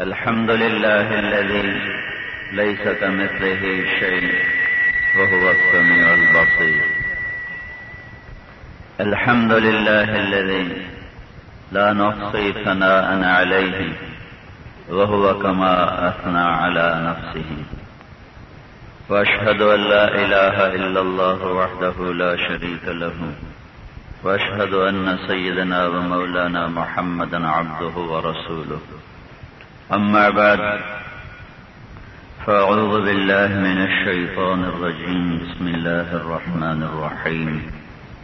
الحمد لله الذي ليس كمثله شيء وهو السميع البصير. الحمد لله الذي لا نحصي ثناء عليه وهو كما أثنى على نفسه. وأشهد أن لا إله إلا الله وحده لا شريك له، وأشهد أن سيدنا ومولانا محمدا عبده ورسوله. أما بعد، فأعوذ بالله من الشيطان الرجيم. بسم الله الرحمن الرحيم.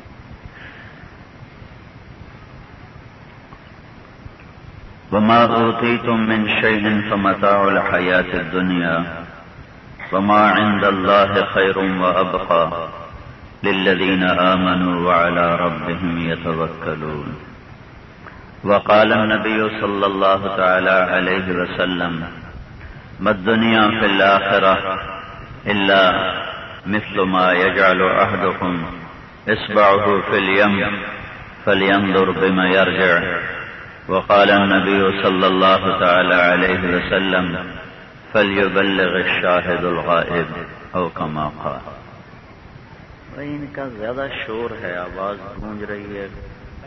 وما أوتيتم من شيء فمتاع الحياة الدنيا وما عند الله خير وأبقى للذين آمنوا وعلى ربهم يتوكلون. وقال النبي صلى الله تعالى عليه وسلم: ما الدنيا في الآخرة إلا مثل ما يجعل أحدكم إصبعه في اليم فلينظر بما يرجع. وقال النبي صلى الله تعالى عليه وسلم: فليبلغ الشاهد الغائب أو كما قال. ان کا زیادہ شور ہے، آواز گونج رہی ہے.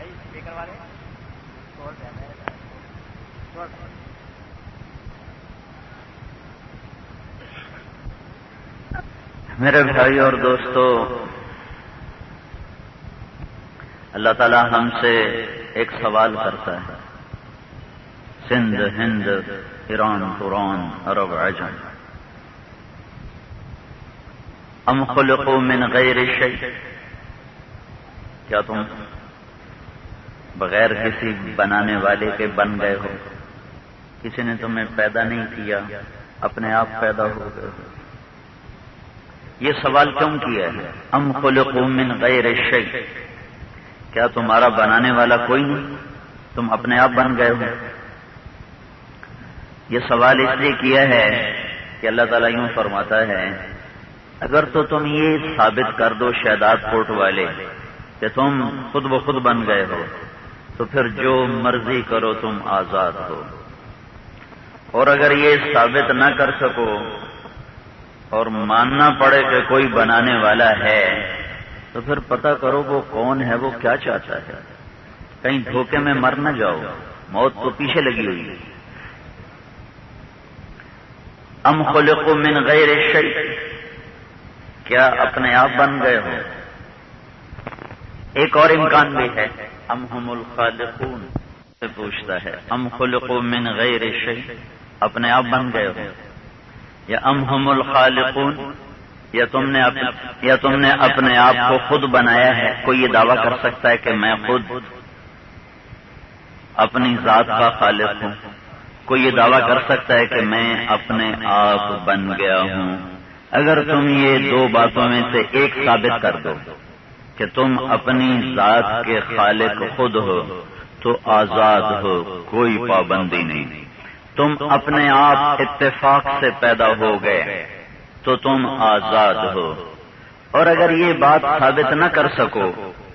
میرے بھائی اور دوستو، اللہ تعالی ہم سے ایک سوال کرتا ہے. سندھ، ہند، ایران، توران، عرب، عجم، ام خلقوا من غیر شیء، کیا تم بغیر کسی بنانے والے کے بن گئے ہو؟ کسی نے تمہیں پیدا نہیں کیا، اپنے آپ پیدا ہو گئے ہو. یہ سوال کیوں کیا ہے؟ ام خلقوا من غیر شیء، کیا تمہارا بنانے والا کوئی نہیں، تم اپنے آپ بن گئے ہو؟ یہ سوال اس لیے کیا ہے کہ اللہ تعالیٰ یوں فرماتا ہے: اگر تو تم یہ ثابت کر دو شہادت کوٹ والے کہ تم خود بخود بن گئے ہو، تو پھر جو مرضی کرو تم آزاد ہو. اور اگر یہ ثابت نہ کر سکو اور ماننا پڑے کہ کوئی بنانے والا ہے، تو پھر پتہ کرو وہ کون ہے، وہ کیا چاہتا ہے. کہیں دھوکے میں مر نہ جاؤ، موت تو پیچھے لگی ہوئی ہے. ام خلقوا من غیر شیء، کیا اپنے آپ بن گئے ہو؟ ایک اور امکان بھی ہے. ام ہم الخالقون سے پوچھتا ہے: ام خلقوا من غیر شیء، اپنے آپ بن گئے ہو؟ یا ام ہم الخالقون، یا تم نے اپنے آپ کو خود بنایا ہے؟ کوئی یہ دعویٰ کر سکتا ہے کہ میں خود اپنی ذات کا خالق ہوں؟ کوئی یہ دعویٰ کر سکتا ہے کہ میں اپنے آپ بن گیا ہوں؟ اگر تم یہ دو باتوں میں سے ایک ثابت کر دو کہ تم اپنی ذات کے خالق خود ہو، تو آزاد ہو، کوئی پابندی نہیں. تم اپنے آپ اتفاق سے پیدا ہو گئے تو تم آزاد ہو. اور اگر یہ بات ثابت نہ کر سکو،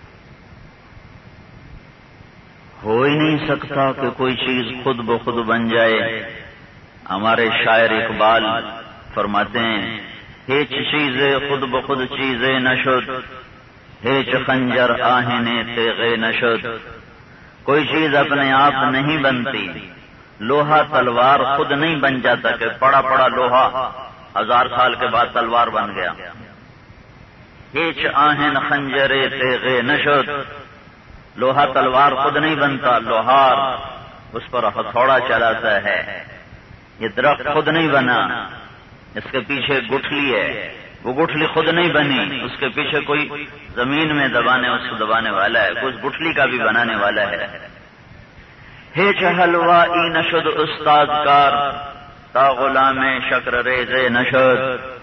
ہو ہی نہیں سکتا کہ کوئی چیز خود بخود بن جائے. ہمارے شاعر اقبال فرماتے ہیں: ہیچ چیزیں خود بخود چیزیں نشد، ہیچ خنجر آہنے تیغے نشد. کوئی چیز اپنے آپ نہیں بنتی. لوہا تلوار خود نہیں بن جاتا کہ پڑا پڑا لوہا 1000 سال کے بعد تلوار بن گیا. ہیچ آہن خنجر تیغے نشد، لوہا تلوار خود نہیں بنتا، لوہار اس پر ہتھوڑا چلاتا ہے. یہ درخت خود نہیں بنا، اس کے پیچھے گٹھلی ہے، وہ گٹھلی خود نہیں بنی، اس کے پیچھے کوئی زمین میں اس کو دبانے والا ہے، کوئی گٹھلی کا بھی بنانے والا ہے. ہیچ حلوائی نشد استاد کار، تا غلام شکر ریزے نشد.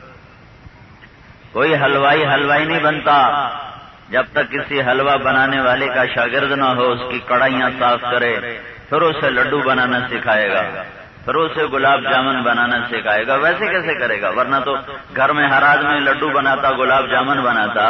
کوئی حلوائی نہیں بنتا جب تک کسی حلوہ بنانے والے کا شاگرد نہ ہو، اس کی کڑھائیاں صاف کرے، پھر اسے لڈو بنانا سکھائے گا، پھر اسے گلاب جامن بنانا سکھائے گا. ویسے کیسے کرے گا؟ ورنہ تو گھر میں ہر آدمی لڈو بناتا، گلاب جامن بناتا.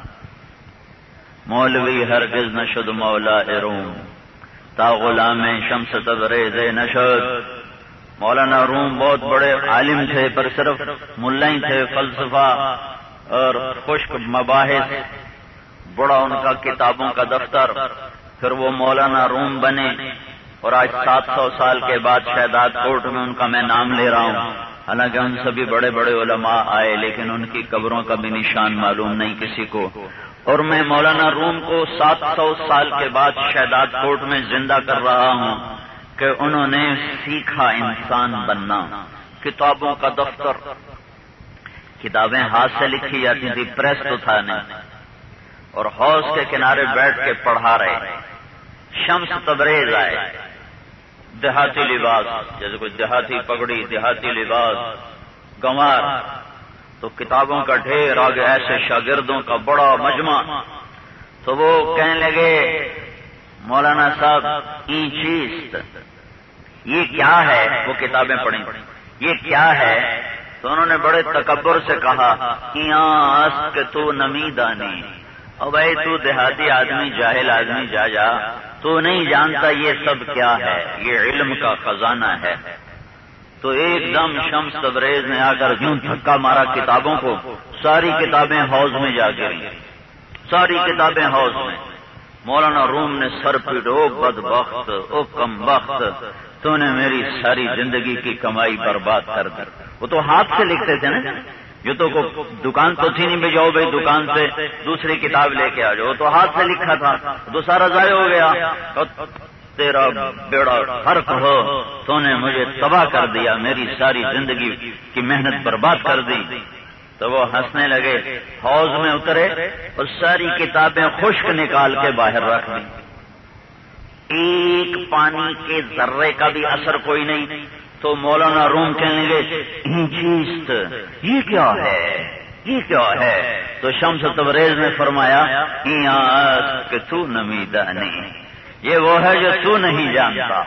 مولوی ہرگز نشد مولا روم، تا غلام شمس تبریز نشد. مولانا روم بہت بڑے عالم تھے، پر صرف ملا ہی تھے، فلسفہ اور خشک مباحث، بڑا ان کا کتابوں کا دفتر. پھر وہ مولانا روم بنے، اور آج 700 سال کے بعد شہداد کوٹ میں ان کا میں نام لے رہا ہوں. حالانکہ ان سبھی بڑے بڑے علماء آئے، لیکن ان کی قبروں کا بھی نشان معلوم نہیں کسی کو. اور میں مولانا روم کو 700 سال کے بعد شہداد کوٹ میں زندہ کر رہا ہوں کہ انہوں نے سیکھا انسان بننا. کتابوں کا دفتر، کتابیں ہاتھ سے لکھی جاتی تھی، پریس تو تھا نہیں، اور حوض کے کنارے بیٹھ کے پڑھا رہے. شمس تبریز آئے، دیہاتی لباس، جیسے کوئی دیہاتی پگڑی، دیہاتی لباس، گنوار، تو کتابوں کا ڈھیر، آگے ایسے شاگردوں کا بڑا مجمع. تو وہ کہنے لگے مولانا صاحب این چیست، یہ کیا ہے؟ وہ کتابیں پڑھیں، یہ کیا ہے؟ تو انہوں نے بڑے تکبر سے کہا است کہ تو نمیدانی. اور بھائی تو دیہاتی آدمی، جاہل آدمی، جا تو نہیں جانتا یہ سب کیا ہے، یہ علم کا خزانہ ہے. تو ایک دم شمس تبریز نے آ کر یوں دھکا مارا کتابوں کو، ساری کتابیں حوض میں جا گری، ساری کتابیں حوض میں. مولانا روم نے سر پیٹو، او بدبخت، او کم بخت، تو نے میری ساری زندگی کی کمائی برباد کر دی. وہ تو ہاتھ سے لکھتے تھے نا، یہ تو دکان تو تھی نہیں، بھیجاؤ بھائی دکان سے دوسری کتاب لے کے آ جاؤ، تو ہاتھ سے لکھا تھا، تو سارا ضائع ہو گیا. تیرا بیڑا غرق ہو، تو نے مجھے تباہ کر دیا، میری ساری زندگی کی محنت برباد کر دی. تو وہ ہنسنے لگے، حوض میں اترے اور ساری کتابیں خشک نکال کے باہر رکھ دی. ایک پانی کے ذرے کا بھی اثر کوئی نہیں. تو مولانا روم کہنے لگے چیست، یہ کیا ہے، یہ کیا ہے؟ تو شمس تبریز نے فرمایا کہ تو نمیدانی، یہ وہ ہے جو تو نہیں جانتا.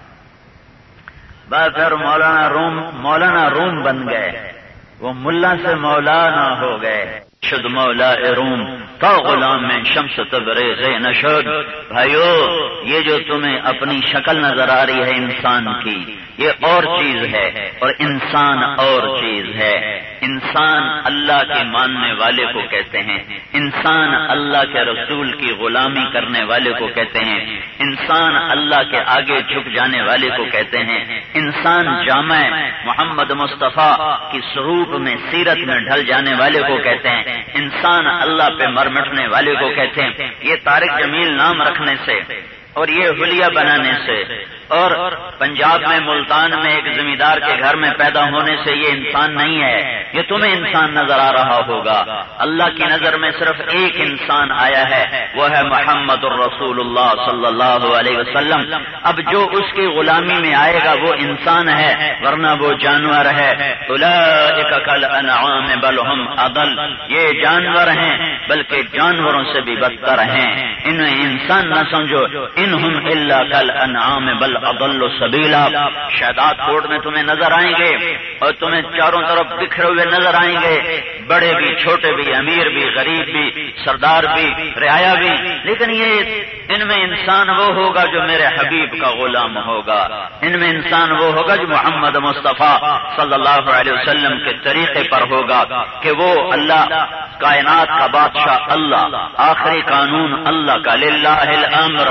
بس پھر مولانا روم بن گئے، وہ ملا سے مولانا ہو گئے. شد مولا روم تا غلام میں شمس تبریز نشد. بھائیو، یہ جو تمہیں اپنی شکل نظر آ رہی ہے انسان کی، یہ اور چیز ہے، اور انسان اور چیز ہے. انسان اللہ کے ماننے والے کو کہتے ہیں، انسان اللہ کے رسول کی غلامی کرنے والے کو کہتے ہیں، انسان اللہ کے آگے جھک جانے والے کو کہتے ہیں، انسان جامع محمد مصطفیٰ کی سروپ میں، سیرت میں ڈھل جانے والے کو کہتے ہیں، انسان اللہ پہ مر مٹنے والے کو کہتے ہیں. یہ طارق جمیل نام رکھنے سے اور یہ حلیہ بنانے سے اور پنجاب میں ملتان میں ایک زمیندار کے گھر میں پیدا ہونے سے یہ انسان نہیں ہے. یہ تمہیں انسان نظر آ رہا ہوگا، اللہ کی نظر میں صرف ایک انسان آیا ہے، وہ ہے محمد الرسول اللہ صلی اللہ علیہ وسلم. اب جو اس کی غلامی میں آئے گا وہ انسان ہے، ورنہ وہ جانور ہے. اولئک کالانعام بل هم اضل، یہ جانور ہیں بلکہ جانوروں سے بھی بدتر ہیں. انہیں انسان نہ سمجھو، انہم الا کالانعام بل اضل سبیلا. شہداد کوٹ میں تمہیں نظر آئیں گے اور تمہیں چاروں طرف بکھرے ہوئے نظر آئیں گے، بڑے بھی، چھوٹے بھی، امیر بھی، غریب بھی، سردار بھی، رعایا بھی، لیکن ان میں انسان وہ ہوگا جو میرے حبیب کا غلام ہوگا. ان میں انسان وہ ہوگا جو محمد مصطفیٰ صلی اللہ علیہ وسلم کے طریقے پر ہوگا کہ وہ اللہ کائنات کا بادشاہ، اللہ آخری قانون اللہ کا، للہ الامر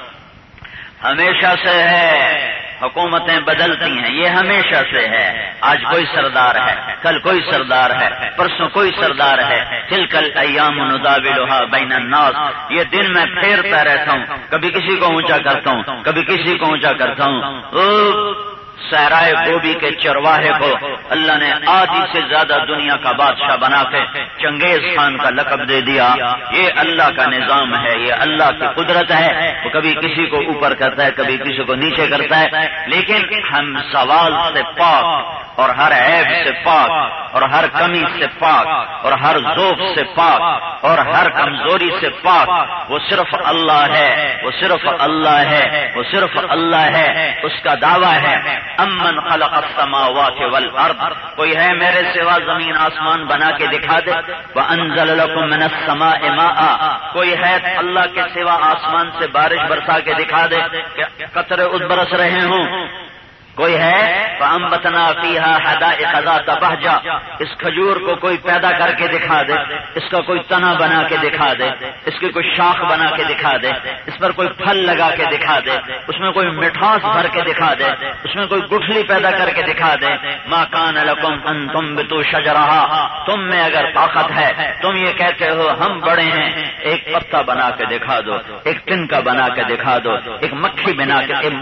ہمیشہ سے ہے. حکومتیں بدلتی ہیں، یہ ہمیشہ سے ہے. آج کوئی سردار ہے، کل کوئی سردار ہے، پرسوں کوئی سردار ہے. تلک الایام نداولها بین الناس، یہ دن میں پھیرتا رہتا ہوں، کبھی کسی کو اونچا کرتا ہوں، کبھی کسی کو اونچا کرتا ہوں. صحرائے گوبی کے چرواہے کو اللہ نے آدھی سے زیادہ دنیا کا بادشاہ بنا کے چنگیز خان کا لقب دے دیا. یہ اللہ کا نظام ہے، یہ اللہ کی قدرت ہے. وہ کبھی کسی کو اوپر کرتا ہے، کبھی کسی کو نیچے کرتا ہے، لیکن ہم سوال سے پاک اور ہر عیب سے پاک اور ہر کمی سے پاک اور ہر ذوق سے پاک اور ہر کمزوری سے پاک. وہ صرف اللہ ہے، وہ صرف اللہ ہے، وہ صرف اللہ ہے. اس کا دعویٰ ہے امن خلق السماوات والارض، کوئی ہے میرے سوا زمین آسمان بنا کے دکھا دے. وانزل لكم من السماء ماء، کوئی ہے اللہ کے سوا آسمان سے بارش برسا کے دکھا دے کہ قطرے برس رہے ہوں. کوئی ہے فَأَنبَتْنَا فِيهَا حَدَائِقَ ذَاتَ بَهْجَةٍ، اس کھجور کو کوئی پیدا کر کے دکھا دے، اس کا کوئی تنا بنا کے دکھا دے، اس کی کوئی شاخ بنا کے دکھا دے، اس پر کوئی پھل لگا کے دکھا دے، اس میں کوئی مٹھاس بھر کے دکھا دے، اس میں کوئی گٹھلی پیدا کر کے دکھا دے۔ مَا كَانَ لَكُمْ أَن تُنبِتُوا شَجَرَهَا، تم میں اگر طاقت ہے، تم یہ کہتے ہو ہم بڑے ہیں، ایک پتا بنا کے دکھا دو، ایک تنکا بنا کے دکھا دو، ایک مکھی بنا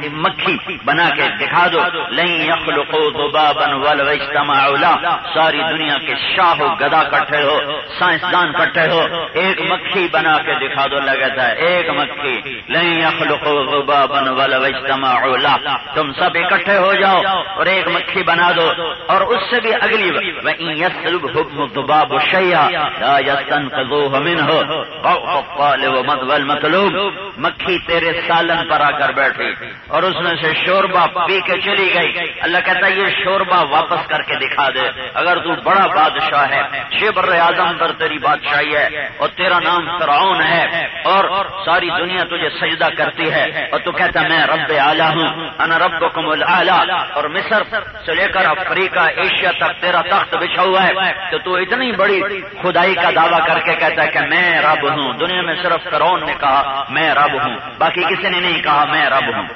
کے دکھا دو۔ لن يخلقوا ذبابا ولو اجتمعوا له، ساری دنیا کے شاہ و گدا کٹھے ہو، سائنسدان کٹھے ہو، ایک مکھی بنا کے دکھا دو، لگتا ہے ایک مکھی۔ لن يخلقوا ذبابا ولو اجتمعوا له، تم سب اکٹھے ہو جاؤ اور ایک مکھی بنا دو۔ اور اس سے بھی اگلی وَإِن يَسْلُبْهُمُ الذُّبَابُ شَيْئًا لَا يَسْتَنقِذُوهُ مِنْهُ ضَعْفَ الطَّالِبِ وَالْمَطْلُوبِ، مکھی تیرے سالن پر آ کر بیٹھی اور اس میں سے شوربہ پی کے چلی گئی، اللہ کہتا ہے یہ شوربہ واپس کر کے دکھا دے۔ اگر تو بڑا بادشاہ ہے، شبر اعظم پر تیری بادشاہی ہے اور تیرا نام فرعون ہے اور ساری دنیا تجھے سجدہ کرتی ہے اور تو کہتا میں رب اعلیٰ ہوں، انا ربکم الاعلیٰ، اور مصر سے لے کر افریقہ ایشیا تک تیرا تخت بچھا ہوا ہے، تو اتنی بڑی خدائی کا دعویٰ کر کے کہتا ہے کہ میں رب ہوں۔ دنیا میں صرف فرعون نے کہا میں رب ہوں، باقی کسی نے نہیں کہا میں رب ہوں۔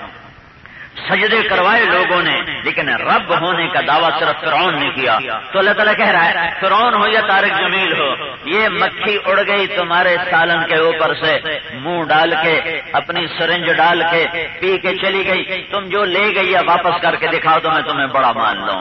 سجدے کروائے لوگوں نے، لیکن رب ہونے کا دعویٰ صرف فرعون نے کیا۔ تو اللہ تعالیٰ کہہ رہا ہے فرعون ہو یا طارق جمیل ہو، یہ مکھی اڑ گئی تمہارے سالن کے اوپر سے، منہ ڈال کے اپنی سرنج ڈال کے پی کے چلی گئی، تم جو لے گئی ہے واپس کر کے دکھا دو، میں تمہیں بڑا مان لوں۔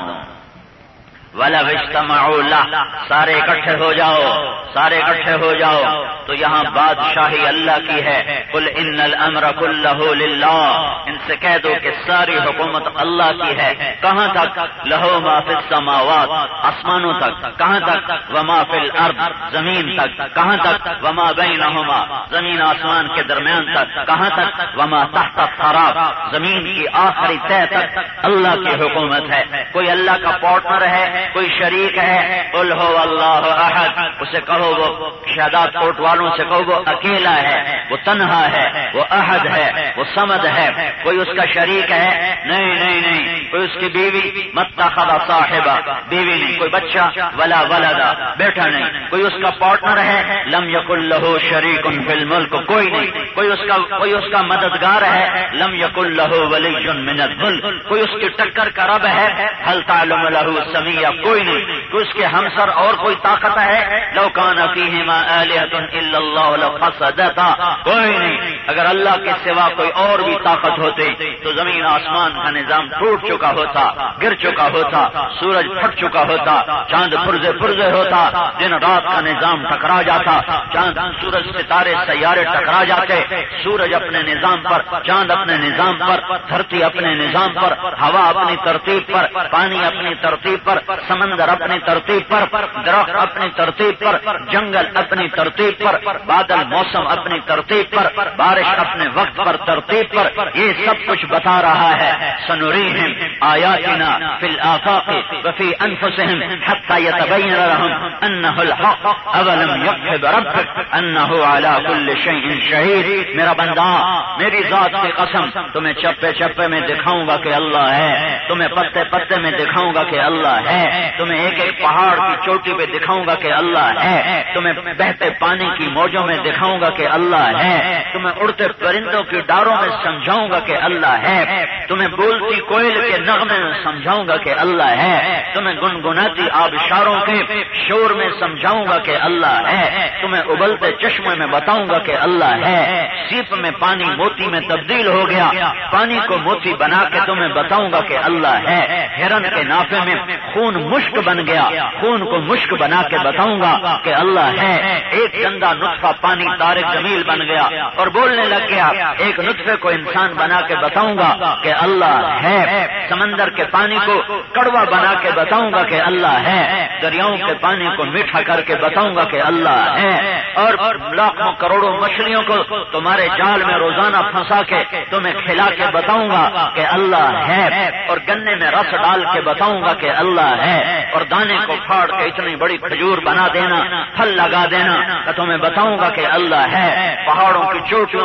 وَلَوْ اجْتَمَعُوا لَهُ، سارے اکٹھے ہو جاؤ، سارے اکٹھے ہو جاؤ۔ تو یہاں بادشاہی اللہ کی ہے، قُلْ إِنَّ الْأَمْرَ كُلَّهُ لِلَّهِ، ان سے کہہ دو کہ ساری حکومت اللہ کی ہے۔ کہاں تک؟ لَهُ مَا فِي السَّمَاوَاتِ، آسمانوں تک۔ کہاں تک؟ وَمَا فِي الْأَرْضِ، زمین تک۔ کہاں تک؟ وَمَا بَيْنَهُمَا، زمین آسمان کے درمیان تک۔ کہاں تک؟ وَمَا تَحْتَ الثَّرَى، زمین کی آخری تہ تک اللہ کی حکومت ہے۔ کوئی اللہ کا پارٹنر ہے، کوئی شریک ہے؟ قل هو اللہ احد، اسے کہو وہ شہادت کوٹ والوں سے کہو وہ اکیلا ہے، وہ تنہا ہے، وہ احد ہے، وہ صمد ہے۔ کوئی اس کا شریک ہے؟ نہیں نہیں نہیں۔ کوئی اس کی بیوی؟ متخذ صاحبہ، بیوی نہیں۔ کوئی بچہ؟ ولا ولدا، بیٹا نہیں۔ کوئی اس کا پارٹنر ہے؟ لم یکن لہ شریک فی الملک، کوئی نہیں۔ کوئی اس کا مددگار ہے؟ لم یکن لہ ولی من الذل، کوئی اس کی ٹکر کا رب ہے؟ هل تعلم له سمیع، کوئی نہیں۔ تو اس کے ہمسر اور کوئی طاقت ہے؟ لو کان فیہما آلہۃ الا اللہ لفسدتا، کوئی نہیں۔ اگر اللہ کے سوا کوئی اور بھی طاقت ہوتی تو زمین آسمان کا نظام ٹوٹ چکا ہوتا، گر چکا ہوتا، سورج پھٹ چکا ہوتا، چاند پرزے ہوتا، دن رات کا نظام ٹکرا جاتا، چاند سورج ستارے سیارے ٹکرا جاتے، سورج اپنے نظام پر، چاند اپنے نظام پر، دھرتی اپنے نظام پر، ہوا اپنی ترتیب پر، پانی اپنی ترتیب پر، سمندر اپنی ترتیب پر، درخت اپنی ترتیب پر، جنگل اپنی ترتیب پر، بادل موسم اپنی ترتیب پر، بارش اپنے وقت پر ترتیب پر، یہ سب کچھ بتا رہا ہے۔ سنریہم آیاتنا فی الآفاق وفی انفسہم حتی یتبین لہم انہ الحق اولم یکفی بربک انہ علی کل شیء شہید۔ میرا بندہ، میری ذات کی قسم، تمہیں چپے چپے میں دکھاؤں گا کہ اللہ ہے، تمہیں پتے پتے میں دکھاؤں گا کہ اللہ ہے، تمہیں ایک ایک پہاڑ کی چوٹی پہ دکھاؤں گا کہ اللہ ہے، تمہیں بہتے پانی کی موجوں میں دکھاؤں گا کہ اللہ ہے، تمہیں اڑتے پرندوں کی ڈاروں میں سمجھاؤں گا کہ اللہ ہے، تمہیں بولتی کوئل کے نغمے میں سمجھاؤں گا کہ اللہ ہے، تمہیں گنگناتی آبشاروں کے شور میں سمجھاؤں گا کہ اللہ ہے، تمہیں ابلتے چشمے میں بتاؤں گا کہ اللہ ہے، سیپ میں پانی موتی میں تبدیل ہو گیا، پانی کو موتی بنا کے تمہیں بتاؤں گا کہ اللہ ہے، ہرن کے نافے میں خون مشک بن گیا، خون کو مشک بنا کے بتاؤں گا کہ اللہ ہے، ایک گندا نطفہ پانی طارق جمیل بن گیا اور بولنے لگ گیا، ایک نطفے کو انسان بنا کے بتاؤں گا کہ اللہ ہے، سمندر کے پانی کو کڑوا بنا کے بتاؤں گا کہ اللہ ہے، دریاؤں کے پانی کو میٹھا کر کے بتاؤں گا کہ اللہ ہے، اور لاکھوں کروڑوں مچھلیوں کو تمہارے جال میں روزانہ پھنسا کے تمہیں کھلا کے بتاؤں گا کہ اللہ ہے، اور گنے میں رس ڈال کے بتاؤں گا کہ اللہ ہے، اور دانے کو پھاڑ کے اتنی بڑی کھجور بنا دینا، پھل لگا دینا، کہ تمہیں بتاؤں گا کہ اللہ ہے، پہاڑوں کی چوٹیوں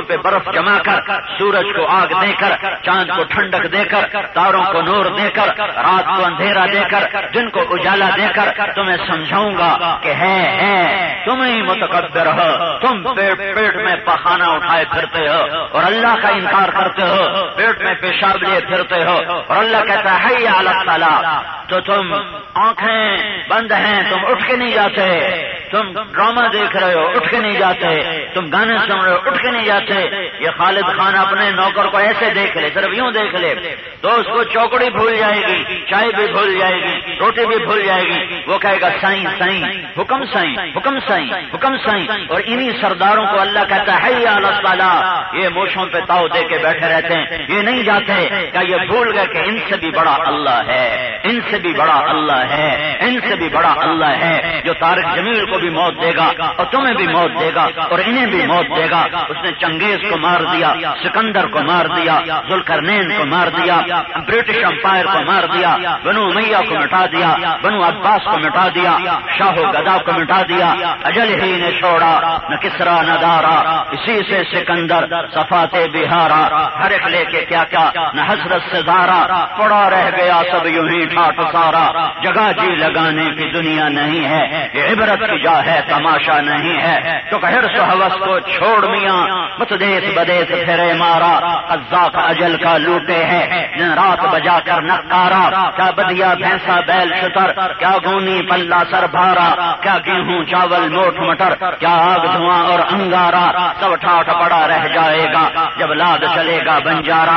پہ برف جما کر، سورج کو آگ دے کر، چاند کو ٹھنڈک دے کر، تاروں کو نور دے کر، رات کو اندھیرا دے کر، دن کو اجالا دے کر تمہیں سمجھاؤں گا کہ ہے تم ہی متکبر ہو، تم پیٹ میں پخانہ اٹھائے پھرتے ہو اور اللہ کا انکار کرتے ہو، پیٹ میں پیشاب لیے پھرتے ہو، اور اللہ کہتا ہے حی علی الصلاۃ، تو تم آنکھیں بند ہیں، تم اٹھ کے نہیں جاتے، تم ڈرامہ دیکھ رہے ہو اٹھ کے نہیں جاتے، تم گانے سن رہے ہو اٹھ کے نہیں جاتے۔ یہ خالد خان اپنے نوکر کو ایسے دیکھ لے، صرف یوں دیکھ لے تو اس کو چوکڑی بھول جائے گی، چائے بھی بھول جائے گی، روٹی بھی بھول جائے گی، وہ کہے گا سائیں سائیں، حکم سائیں، حکم سائیں، حکم سائیں۔ اور انہی سرداروں کو اللہ کہتا ہے حی علی الصلاۃ، یہ موشوں پہ تاؤ دے کے بیٹھے رہتے ہیں، یہ نہیں جاتے، کیا یہ بھول گئے کہ ان سے بھی بڑا اللہ ہے، ان سے بھی بڑا اللہ ہے، ان سے بھی بڑا اللہ ہے جو طارق جمیل کو بھی موت دے گا اور تمہیں بھی موت دے گا اور انہیں بھی موت دے گا۔ اس نے چنگیز کو مار دیا، سکندر کو مار دیا، ذوالقرنین کو مار دیا، برٹش امپائر کو مار دیا، بنو امیہ کو مٹا دیا، بنو عباس کو مٹا دیا، شاہ و گدا کو مٹا دیا، اجل ہی نے چھوڑا نہ کسرا نہ دارا، اسی سے سکندر صفات بہارا، ہر ایک لے کے کیا کیا نہ حسرت سے دارا، پڑا رہ گیا سب یوں ہی ٹھاٹ سارا، جگہ جی لگانے کی دنیا نہیں ہے، یہ عبرت کی جا ہے تماشا نہیں ہے، تو حرص و ہوس کو چھوڑ میاں، مت دیس بدیس پھرے مارا، قزاق اجل کا لوٹے ہے دن رات بجا کر نقارا، کیا بدیا بھینسا بیل شتر، کیا گونی پلہ سر بھارا، کیا گیہوں چاول موٹ مٹر، کیا آگ دھواں اور انگارا، سب ٹھاٹ پڑا رہ جائے گا جب لاد چلے گا بنجارا۔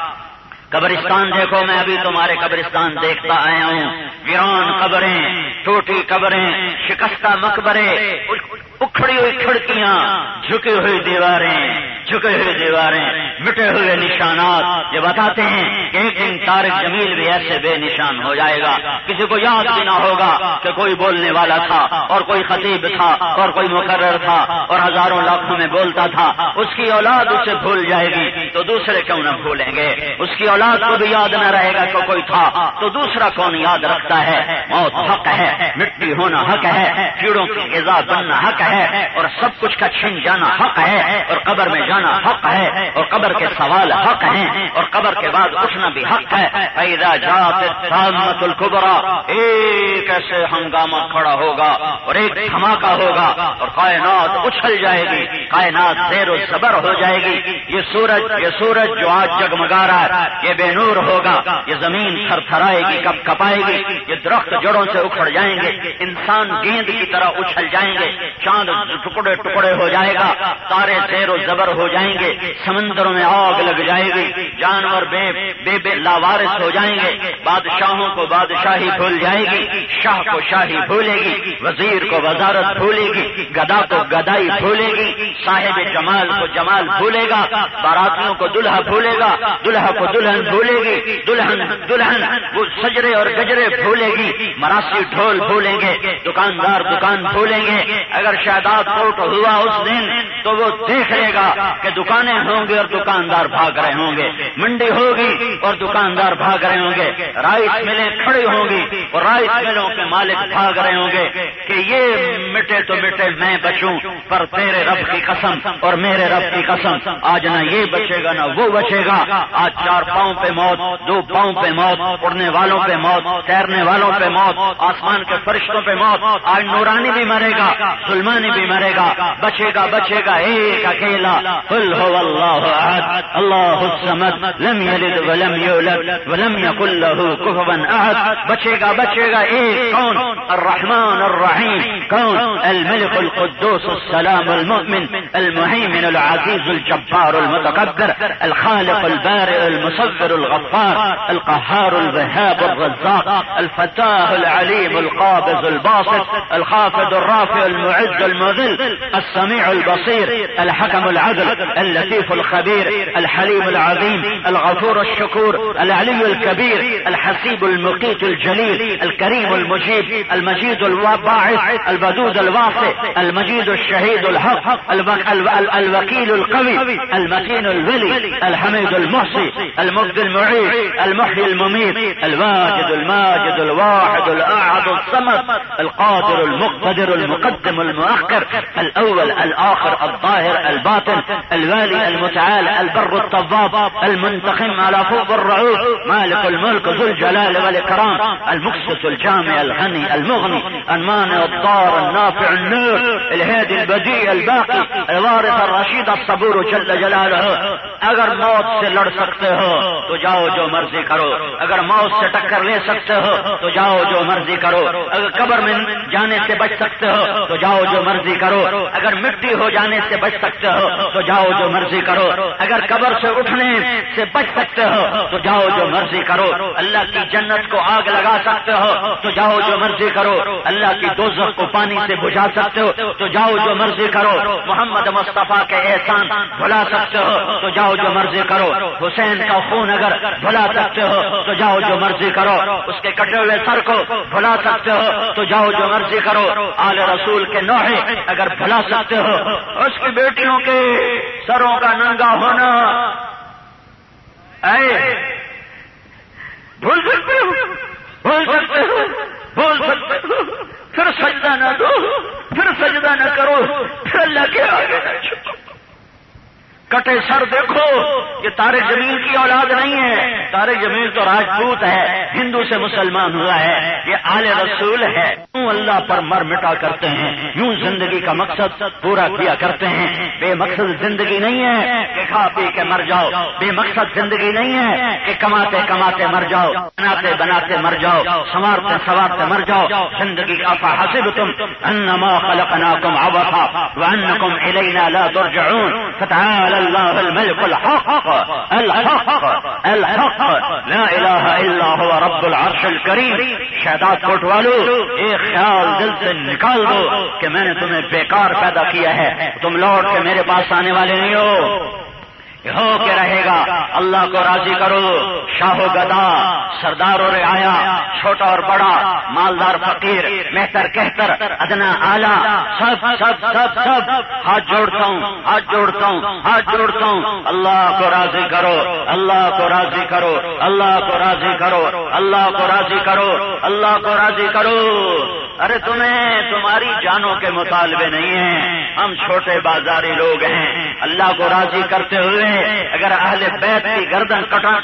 قبرستان دیکھو، میں ابھی تمہارے قبرستان دیکھتا آیا ہوں، ویران قبریں، ٹوٹی قبریں، شکستہ مقبرے، اکھڑی ہوئی کھڑکیاں، جھکی ہوئی دیواریں، جھکے ہوئے دیواریں، مٹے ہوئے نشانات، یہ بتاتے ہیں کہ ایک دن طارق جمیل بھی ایسے بے نشان ہو جائے گا، کسی کو یاد بھی نہ ہوگا کہ کوئی بولنے والا تھا اور کوئی خطیب تھا اور کوئی مقرر تھا اور ہزاروں لاکھوں میں بولتا تھا۔ اس کی اولاد اسے بھول جائے گی تو دوسرے کیوں نہ بھولیں گے، اس کی اولاد کو بھی یاد نہ رہے گا کہ کوئی تھا تو دوسرا کون یاد رکھتا ہے۔ موت حق ہے، مٹی ہونا حق ہے، کیڑوں کی غذا بننا حق ہے، اور سب کچھ کا چھن جانا حق ہے، اور قبر میں جانا حق ہے، اور قبر کے سوال حق ہیں، اور قبر کے بعد اٹھنا بھی حق ہے۔ فَإِذَا جَاءَتِ الطَّامَّةُ الْكُبْرىٰ، ایک ایسے ہنگامہ کھڑا ہوگا اور ایک دھماکہ ہوگا اور کائنات اچھل جائے گی، کائنات زیر و زبر ہو جائے گی۔ یہ سورج جو آج جگمگا رہا ہے یہ بے نور ہوگا، یہ زمین تھر تھرائے گی، کپ کپائے گی، یہ درخت جڑوں سے اکھڑ جائیں گے، انسان گیند کی طرح اچھل جائیں گے، چاند ٹکڑے ٹکڑے ہو جائے گا، تارے زیر و زبر ہو جائیں گے، سمندروں میں آگ لگ جائے گی، جانور بے لاوارث ہو جائیں گے، بادشاہوں کو بادشاہی بھول جائے گی، شاہ کو شاہی بھولے گی، وزیر کو وزارت بھولے گی، گدا کو گدائی بھولے گی، صاحب جمال کو جمال بھولے گا، باراتیوں کو دلہا بھولے گا، دلہا کو دلہن بھولے گی، دلہن وہ سجرے اور گجرے بھولے گی، مراسی ڈھول بھولیں گے، دکاندار دکان بھولیں گے۔ اگر شہداد کوٹ ہوا اس دن تو وہ دیکھ لے گا کہ دکانیں ہوں گے اور دکاندار بھاگ رہے ہوں گے، منڈی ہوگی اور دکاندار بھاگ رہے ہوں گے، رائس ملیں کھڑی ہوں گی اور رائس ملوں کے مالک بھاگ رہے ہوں گے کہ یہ مٹے تو مٹے میں بچوں، پر تیرے رب کی قسم اور میرے رب کی قسم آج نہ یہ بچے گا نہ وہ بچے گا۔ آج 4 پاؤں پہ موت، 2 پاؤں پہ موت، اڑنے والوں پہ موت، تیرنے والوں پہ موت، آسمان کے فرشتوں پہ موت۔ آج نورانی بھی مرے گا، ظلمانی بھی مرے گا، بچے گا ایک اکیلا، قل هو اللہ احد اللہ الصمد لم یلد ولم یولد ولم یکن له کفوا احد۔ بچے گا ایک، کون؟ الرحمن الرحیم، کون؟ الملك القدوس السلام المؤمن المهيمن العزيز الجبار المتكبر الخالق البارئ المصور الغفار القهار الوهاب الرزاق الفتاح العليم القابض الباسط الخافض الرافع المعز المذل السميع البصير الحكم العدل اللطيف الخبير الحليم العظيم الغفور الشكور العلي الكبير الحسيب المقيت الجليل الكريم المجيب المجيد الباعث الودود الواسع المجيد الشهيد الحق الوكيل القوي المتين الولي الحميد المحصي المبدي المعيد المحيي المميت الواجد الماجد الواحد الأحد الصمد القادر المقتدر المقدم المؤخر الأول الآخر الظاهر الباطن الوالي المتعال البر الطواب المنتقم على فوق الرعوف مالك الملك ذو الجلال والإكرام المقسط الجامع الغني المغني المانع الضار النافع النور الهادي البديع الباقي الوارث الرشید الصبور جل جلالہ. اگر موت سے لڑ سکتے ہو تو جاؤ جو مرضی کرو، اگر موت سے ٹکر لے سکتے ہو تو جاؤ جو مرضی کرو، اگر قبر میں جانے سے بچ سکتے ہو تو جاؤ جو مرضی کرو، اگر مٹی ہو جانے سے بچ سکتے ہو تو جاؤ جو مرضی کرو، اگر قبر سے اٹھنے سے بچ سکتے ہو تو جاؤ جو مرضی کرو، اللہ کی جنت کو آگ لگا سکتے ہو تو جاؤ جو مرضی کرو، اللہ کی دوزخ کو پانی سے بجھا سکتے ہو تو جاؤ جو مرضی کرو، محمد مصطفیٰ کے احسان بھلا سکتے ہو تو جاؤ جو مرضی کرو، حسین کا خون اگر بھلا سکتے ہو تو جاؤ جو مرضی کرو، اس کے کٹے ہوئے سر کو بھلا سکتے ہو تو جاؤ جو مرضی کرو، آل رسول کے نوحے اگر بھلا سکتے ہو، اس کی بیٹیوں کے سروں کا ننگا ہونا بھول سکتے ہو، بھول سکتے ہو، بھول سکتے ہو، پھر سجدہ نہ دو، پھر سجدہ نہ کرو، پھر اللہ کے آگے نہ جھکو. کٹے سر دیکھو، یہ طارق جمیل کی اولاد نہیں ہے، طارق جمیل تو راجپوت ہے، ہندو سے مسلمان ہوا ہے، یہ آل رسول ہے. یوں اللہ پر مر مٹا کرتے ہیں، یوں زندگی کا مقصد پورا کیا کرتے ہیں. بے مقصد زندگی نہیں ہے کہ کھا پی کے مر جاؤ، بے مقصد زندگی نہیں ہے کہ کماتے کماتے مر جاؤ، بناتے بناتے مر جاؤ، سنوارتے سنوارتے مر جاؤ. زندگی افحسبتم انما خلقناکم عبثا وانکم الینا لا ترجعون فتعالى الله الملك الحق الحق الحق لا الہ الا هو رب العرش الکریم. شہداد کوٹ والو، ایک خیال دل سے نکال دو کہ میں نے تمہیں بیکار پیدا کیا ہے، تم لوٹ کے میرے پاس آنے والے نہیں ہو. ہو کے رہے گا. اللہ کو راضی کرو. شاہ و گدا، سردار و رعایا، چھوٹا اور بڑا، مالدار فقیر، مہتر کہتر، ادنا اعلیٰ، سب سب سب سب ہاتھ جوڑتا ہوں، ہاتھ جوڑتا ہوں، ہاتھ جوڑتا ہوں. اللہ کو راضی کرو، اللہ کو راضی کرو، اللہ کو راضی کرو، اللہ کو راضی کرو، اللہ کو راضی کرو. ارے تمہیں تمہاری جانوں کے مطالبے نہیں ہیں، ہم چھوٹے بازاری لوگ ہیں. اللہ کو راضی کرتے ہوئے اگر اہل بیت کی گردن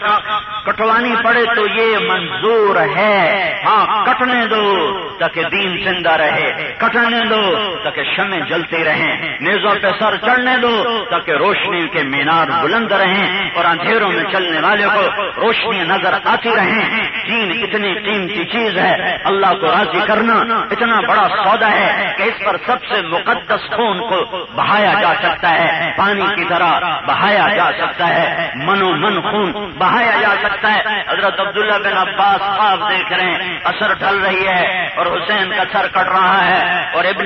کٹوانی پڑے تو یہ منظور ہے. ہاں کٹنے دو تاکہ دین زندہ رہے، کٹنے دو تاکہ شمعیں جلتی رہیں، نیزوں پہ سر چڑھنے دو تاکہ روشنی کے مینار بلند رہیں اور اندھیروں میں چلنے والے کو روشنی نظر آتی رہیں. دین اتنی قیمتی چیز ہے، اللہ کو راضی کرنا اتنا بڑا سودا ہے کہ اس پر سب سے مقدس خون کو بہایا جا سکتا ہے، پانی کی طرح بہایا جا سکتا ہے، من و من خون بہایا جا سکتا ہے. حضرت عبداللہ بن عباس خواب دیکھ رہے ہیں، عصر ڈھل رہی ہے اور حسین کا سر کٹ رہا ہے، اور ابن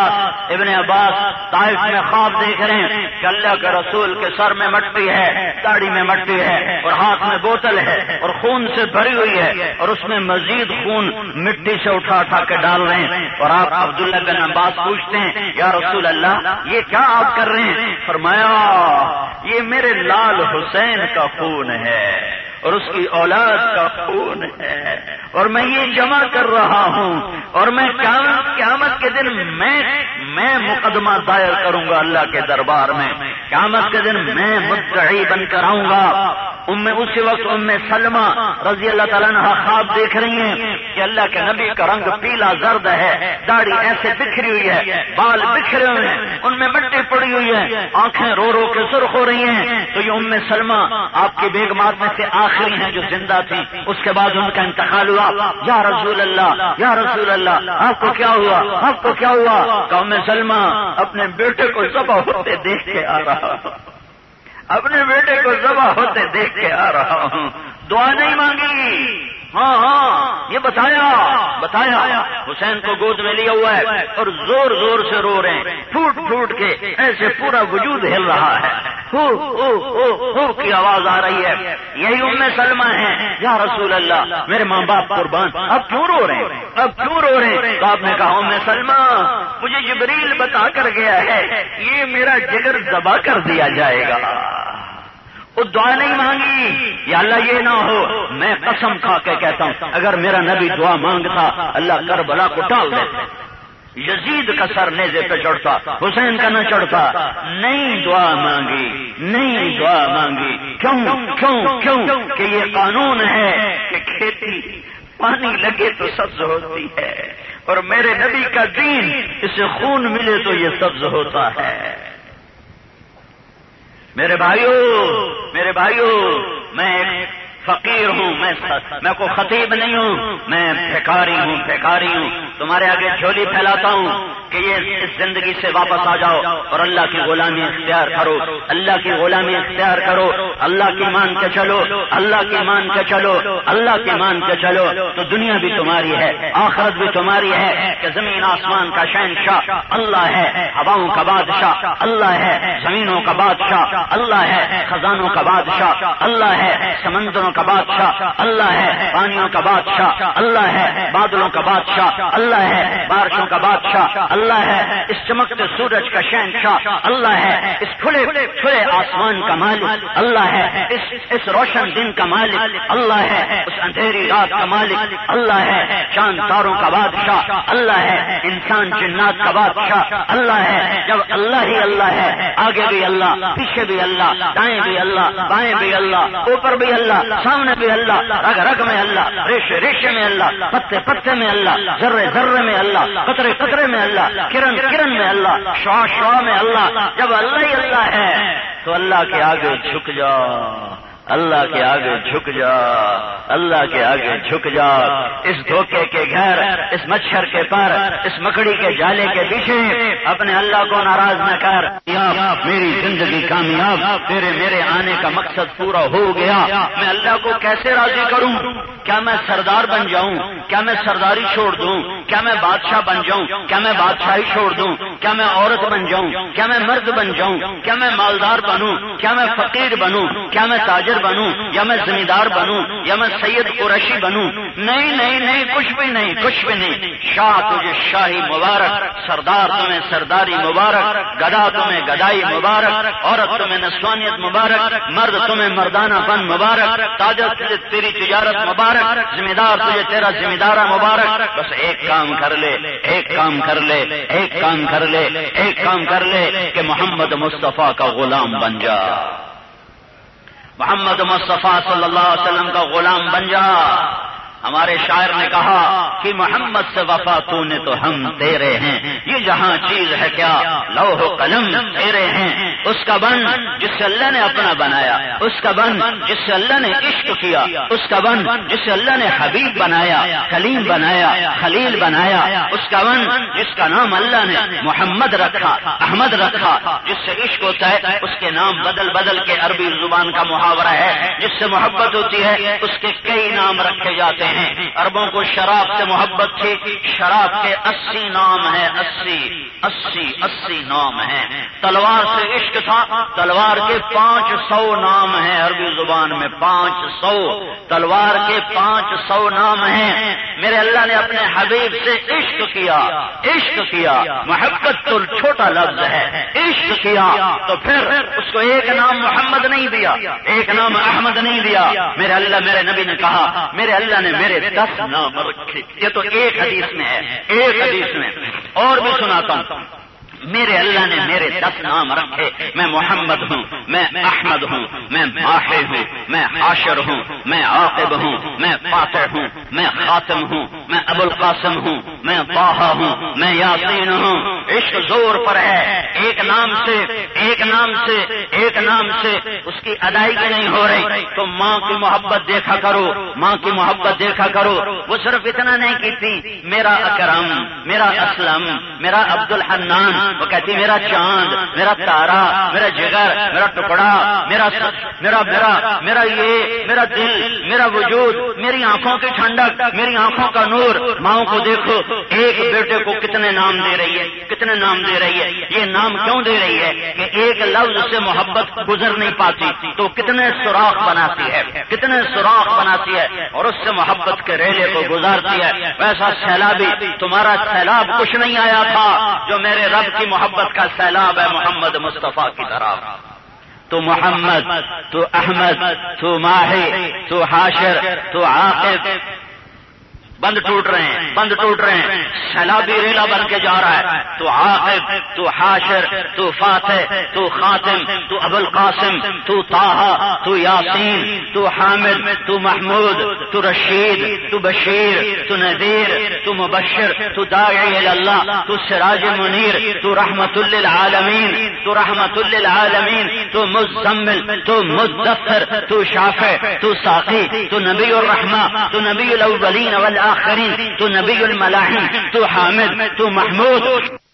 عباس طائف میں خواب دیکھ رہے ہیں کہ اللہ کے رسول کے سر میں مٹی ہے، داڑھی میں مٹی ہے، اور ہاتھ میں بوتل ہے اور خون سے بھری ہوئی ہے، اور اس میں مزید خون مٹی سے اٹھا اٹھا کے ڈال رہے ہیں. اور آپ عبداللہ بن عباس پوچھتے ہیں یا رسول اللہ یہ کیا آپ کر رہے ہیں؟ فرمایا یہ میرے لال حسین کا خون ہے اور اس کی اولاد کا خون ہے، اور میں یہ جمع کر رہا ہوں، اور میں قیامت کے دن میں مقدمہ دائر کروں گا اللہ کے دربار میں. قیامت کے دن میں مدعی بن کر آؤں گا. اسی وقت سلمہ رضی اللہ تعالیٰ عنہ خواب دیکھ رہی ہیں کہ اللہ کے نبی کا رنگ پیلا زرد ہے، داڑھی ایسے بکھری ہوئی ہے، بال بکھرے ہوئے ہیں، ان میں مٹی پڑی ہوئی ہے، آنکھیں رو رو کے سرخ ہو رہی ہیں. تو یہ سلمہ آپ کی بیگمات میں سے آخری ہیں جو زندہ تھیں. اس کے بعد ان کا انتقال ہوا. یا رسول اللہ، یا رسول اللہ آپ کو کیا ہوا، آپ کو کیا ہوا؟ کہ سلمہ اپنے بیٹے کو ذبح ہوتے دیکھ کے آ رہا ہوں، اپنے بیٹے کو ذبح ہوتے دیکھ کے آ رہا ہوں. دعا نہیں مانگی، ہاں یہ بتایا حسین کو گود میں لیا ہوا ہے اور زور زور سے رو رہے ہیں، پھوٹ پھوٹ کے ایسے پورا وجود ہل رہا ہے، ہو ہو ہو ہو کی آواز آ رہی ہے. یہی سلمہ ہیں. یا رسول اللہ میرے ماں باپ قربان، اب کیوں رو رہے ہیں، اب کیوں رو رہے ہیں؟ تو آپ نے کہا سلمہ مجھے جبریل بتا کر گیا ہے یہ میرا جگر ذبح کر دیا جائے گا. وہ دعا نہیں مانگی. یا اللہ یہ نہ ہو، میں قسم کھا کے کہتا ہوں اگر میرا نبی دعا مانگتا اللہ کربلا کو ٹال دیتا. یزید کا سر نیزے پہ چڑھتا، حسین کا نہ چڑھتا. نہیں دعا مانگی، نہیں دعا مانگی. کیوں کہ یہ قانون ہے کہ کھیتی پانی لگے تو سبز ہوتی ہے، اور میرے نبی کا دین اسے خون ملے تو یہ سبز ہوتا ہے. میرے بھائیوں میں فقیر ہوں، میں کوئی خطیب نہیں ہوں، میں بھیکاری ہوں. تمہارے آگے جھولی پھیلاتا ہوں کہ یہ اس زندگی سے واپس آ جاؤ اور اللہ کی غلامی اختیار کرو، اللہ کی غلامی اختیار کرو. اللہ کی مان کے چلو، اللہ کی مان کے چلو، اللہ کی مان کے چلو تو دنیا بھی تمہاری ہے، آخرت بھی تمہاری ہے. کہ زمین آسمان کا شہنشاہ اللہ ہے، ہواؤں کا بادشاہ اللہ ہے، زمینوں کا بادشاہ اللہ ہے، خزانوں کا بادشاہ اللہ ہے، سمندروں کا بادشاہ اللہ ہے، پانیوں کا بادشاہ اللہ ہے، بادلوں کا بادشاہ اللہ ہے، بارشوں کا بادشاہ اللہ ہے، اس چمکتے سورج کا شہنشاہ اللہ ہے، اس کھلے آسمان کا مالک اللہ ہے، اس روشن دن کا مالک اللہ ہے، اس اندھیری رات کا مالک اللہ ہے، چاند تاروں کا بادشاہ اللہ ہے، انسان جنات کا بادشاہ اللہ ہے. جب اللہ ہی اللہ ہے، آگے بھی اللہ، پیچھے بھی اللہ، دائیں بھی اللہ، بائیں بھی اللہ، اوپر بھی اللہ، سامنے بھی اللہ، رگ رگ میں اللہ، ریشے میں اللہ، پتے میں اللہ، ذرے میں اللہ، قطرے میں اللہ، کرن میں اللہ، شعاع میں اللہ. جب اللہ ہی اللہ ہے تو اللہ کے آگے جھک جا، اللہ کے آگے جھک جا، اللہ کے آگے جھک جا. اس دھوکے کے گھر، اس مچھر کے پر، اس مکڑی کے جالے کے پیچھے اپنے اللہ کو ناراض نہ کر. میری زندگی کامیاب، تیرے میرے آنے کا مقصد پورا ہو گیا. میں اللہ کو کیسے راضی کروں؟ کیا میں سردار بن جاؤں؟ کیا میں سرداری چھوڑ دوں؟ کیا میں بادشاہ بن جاؤں؟ کیا میں بادشاہی چھوڑ دوں؟ کیا میں عورت بن جاؤں؟ کیا میں مرد بن جاؤں؟ کیا میں مالدار بنوں؟ کیا میں فقیر بنوں؟ کیا میں تاجر بنوں؟ یا میں زمیندار بنوں؟ یا میں سید قریشی بنوں؟ نہیں، کچھ بھی نہیں. شاہ تجھے شاہی مبارک، سردار تمہیں سرداری مبارک، گدا تمہیں گدائی مبارک، عورت تمہیں نسوانیت مبارک، مرد تمہیں مردانہ پن مبارک، تاجر تجھے تیری تجارت مبارک، زمیندار تجھے تیرا زمیندارہ مبارک. بس ایک کام کر لے کہ محمد مصطفیٰ کا غلام بن جا، محمد مصطفیٰ صلی اللہ علیہ وسلم کا غلام بن جا. ہمارے شاعر نے کہا کہ محمد سے وفا تو نے تو ہم تیرے ہیں، یہ جہاں چیز ہے کیا لوح و قلم تیرے ہیں. اس کا بن جس سے اللہ نے اپنا بنایا، اس کا بن جس سے اللہ نے عشق کیا، اس کا بن جس سے اللہ نے حبیب بنایا، کلیم بنایا، خلیل بنایا. اس کا بن جس کا نام اللہ نے محمد رکھا، احمد رکھا. جس سے عشق ہوتا ہے اس کے نام بدل کے عربی زبان کا محاورہ ہے. جس سے محبت ہوتی ہے اس کے کئی نام رکھے جاتے ہیں. عربوں کو شراب سے محبت تھی، شراب کے 80 نام ہیں، 80 نام ہیں. تلوار سے عشق تھا، تلوار کے 500 نام ہیں. عربی زبان میں 500 تلوار کے 500 نام ہیں. میرے اللہ نے اپنے حبیب سے عشق کیا. محبت تو چھوٹا لفظ ہے، عشق کیا تو پھر اس کو ایک نام محمد نہیں دیا، ایک نام احمد نہیں دیا. میرے اللہ، میرے نبی نے کہا میرے اللہ نے میرے 10 نام رکھے. یہ تو ایک حدیث میں ہے، ایک حدیث میں. اور بھی سناتا ہوں. میرے اللہ نے میرے 10 نام رکھے. میں محمد ہوں، میں احمد ہوں، میں ماحی ہوں، میں حاشر ہوں، میں عاقب ہوں، میں فاتح ہوں، میں خاتم ہوں، میں ابو القاسم ہوں، میں طٰہٰ ہوں، میں یاسین ہوں. عشق زور پر ہے. ایک نام سے اس کی ادائیگی نہیں ہو رہی تو ماں کی محبت دیکھا کرو. وہ صرف اتنا نہیں کی تھی میرا اکرم، میرا اسلم، میرا عبد الحنان. وہ کہتی میرا چاند، میرا تارا، میرا جگر، میرا ٹکڑا، میرا یہ، میرا دل، میرا وجود، میری آنکھوں کی ٹھنڈک، میری آنکھوں کا نور. ماؤں کو دیکھو، ایک بیٹے کو کتنے نام دے رہی ہے. یہ نام کیوں دے رہی ہے کہ ایک لفظ سے محبت گزر نہیں پاتی تو کتنے سوراخ بناتی ہے اور اس سے محبت کے ریلے کو گزارتی ہے. ویسا سیلابی تمہارا سیلاب کچھ نہیں آیا تھا جو میرے رب کی محبت کا سیلاب ہے محمد مصطفیٰ کی طرف. تو محمد، تو احمد، تو ماہی، تو حاشر، تو عاقب. بند ٹوٹ رہے ہیں، بند ٹوٹ رہے ہیں، سیلابی ریلا بن کے جا رہا ہے. تو عاقب، تو حاشر، تو فاتح، تو خاتم، تو ابو القاسم، تو طٰہٰ، تو یاسین، تو حامد، تو محمود، تو رشید، تو بشیر، تو نذیر، تو مبشر، تو داعی الی اللہ، تو سراج منیر، تو رحمت للعالمین، تو رحمت للعالمین، تو مزمل، تو مدثر، تو شافع، تو ساقی، تو نبی الرحمہ، تو نبی الاولین والآخرین، تو نبی الملاحم، تو حامد، تو محمود،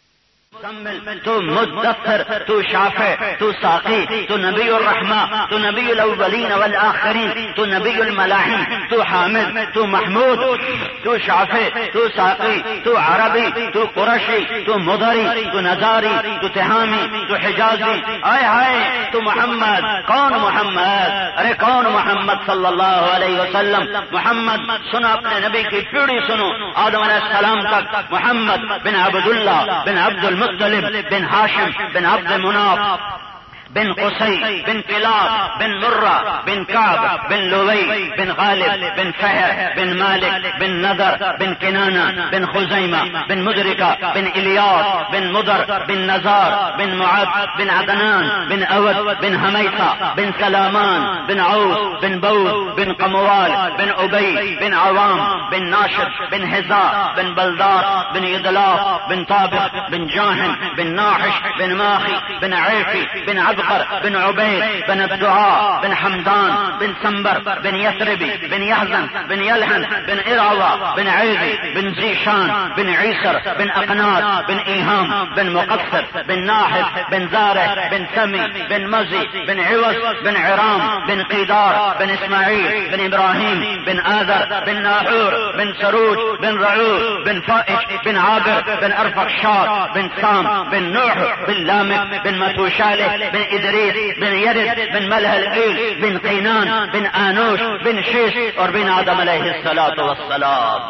تو مدثر، تو شافع، تو ساقی، تو نبی الرحمہ، تو نبی الاولین والآخرین، تو نبی الملاحم، تو حامد، تو محمود، تو شافع، تو ساقی، تو عربی، تو قرشی، تو مدری، تو نزاری، تو تہامی، تو حجازی. آئے ہائے تو محمد. کون محمد؟ ارے کون محمد صلی اللہ علیہ وسلم؟ محمد سنو، اپنے نبی کی پیڑھی سنو، آدم علیہ السلام تک. محمد بن عبداللہ بن عبد المطلب بن ہاشم بن عبد مناف بن قصي بن كلاب بن مرة بن كعب بن لؤي بن غالب بن فهر بن مالك بن نذر بن كنانة بن خزيمة بن مدركة بن إلياس بن مضر بن نزار بن معد بن عدنان بن أود بن هميثة بن سلامان بن عوف بن بوذ بن قموال بن أبي بن عوام بن ناشد بن هزاء بن بلدار بن إدلاف بن طابق بن جاهم بن ناحش بن ماخي بن عيفي بن عبقر بن عبيد بن الدعاء بن حمدان بن سنبر بن يثربي بن يحزن بن يلحن بن إراوى بن عيذي بن زيشان بن عيسر بن أقناط بن إيهام بن مقصر بن ناحف بن زارع بن سمي بن مزي بن عوز بن عرام بن قيدار بن إسماعيل بن إبراهيم بن آذر بن ناحور بن سروج بن رعوذ بن فائش بن عابر بن أرفخشاد بن سام بن نوح بن لامك بن متوشالة بن إدريس بن يرد بن ملح الإيل بن قينان بن آنوش بن شيش اور بن آدم علیہ الصلاۃ والسلام.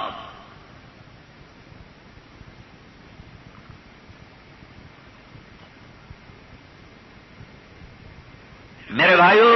میرے بھائیو،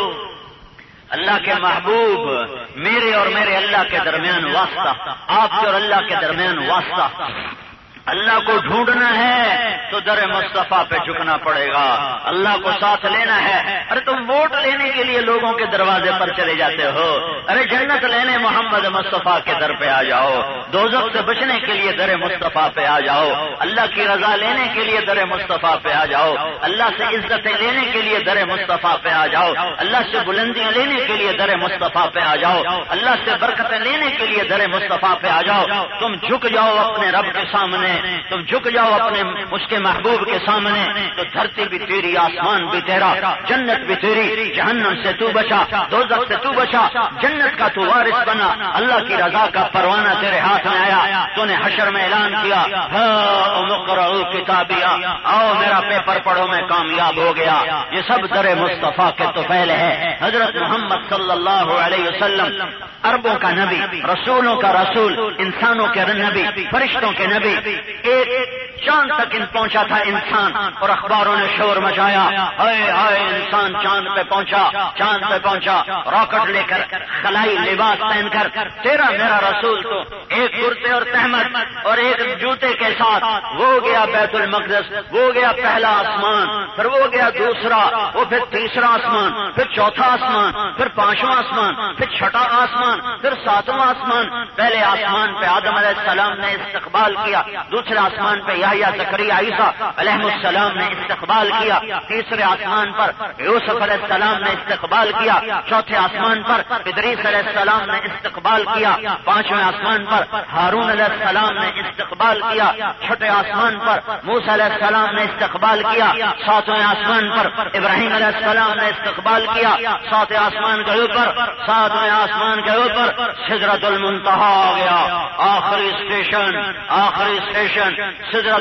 اللہ کے محبوب، میرے اور میرے اللہ کے درمیان واسطہ، آپ کے اور اللہ کے درمیان واسطہ. اللہ کو ڈھونڈنا ہے تو در مصطفیٰ پہ جھکنا پڑے گا. اللہ کو ساتھ لینا ہے. ارے تم ووٹ لینے کے لیے لوگوں کے دروازے پر چلے جاتے ہو. ارے جنت لینے محمد مصطفیٰ کے در پہ آ جاؤ. دوزخ سے بچنے کے لیے در مصطفیٰ پہ آ جاؤ. اللہ کی رضا لینے کے لیے در مصطفیٰ پہ آ جاؤ. اللہ سے عزتیں لینے کے لیے در مصطفیٰ پہ آ جاؤ. اللہ سے بلندیاں لینے کے لیے در مصطفیٰ پہ آ جاؤ. اللہ سے برکتیں لینے کے لیے در مصطفیٰ پہ آ جاؤ. تم جھک جاؤ اپنے رب کے سامنے، تم جھک جاؤ اپنے اس کے محبوب کے سامنے، تو دھرتی بھی تیری، آسمان بھی تیرا، جنت بھی تیری. جہنم سے تو بچا، دوزخ سے تو بچا، جنت کا تو وارث بنا. اللہ کی رضا کا پروانہ تیرے ہاتھ میں آیا. تو نے حشر میں اعلان کیا، ہاؤم اقرؤوا کتابیہ، آؤ میرا پیپر پڑھو، میں کامیاب ہو گیا. یہ سب در مصطفیٰ کے طفیل ہے. حضرت محمد صلی اللہ علیہ وسلم عربوں کا نبی، رسولوں کا رسول، انسانوں کے نبی، فرشتوں کے نبی. ایک چاند تک پہنچا تھا انسان، اور اخباروں نے شور مچایا، ہائے ہائے انسان چاند پہ پہنچا، چاند پہ پہنچا، راکٹ لے کر، خلائی لباس پہن کر. تیرا میرا رسول تو ایک کرتے اور تہمت اور ایک جوتے کے ساتھ وہ گیا بیت المقدس، وہ گیا پہلا آسمان، پھر وہ گیا دوسرا، وہ پھر تیسرا آسمان، پھر چوتھا آسمان، پھر پانچواں آسمان، پھر چھٹا آسمان، پھر ساتواں آسمان. پہلے آسمان پہ آدم علیہ السلام نے استقبال کیا، دوسرے آسمان پہ یحییٰ زکریا عیسیٰ علیہ السلام نے استقبال کیا، تیسرے آسمان پر یوسف علیہ السلام نے استقبال کیا، چوتھے آسمان پر ادریس علیہ السلام نے استقبال کیا، پانچویں آسمان پر ہارون علیہ السلام نے استقبال کیا، چھٹے آسمان پر موسیٰ علیہ السلام نے استقبال کیا، ساتویں آسمان پر ابراہیم علیہ السلام نے استقبال کیا، ساتویں آسمان کے اوپر، ساتویں آسمان کے اوپر سدرۃ المنتہا آ گیا. آخری اسٹیشن، آخری اسٹیشن سدرۃ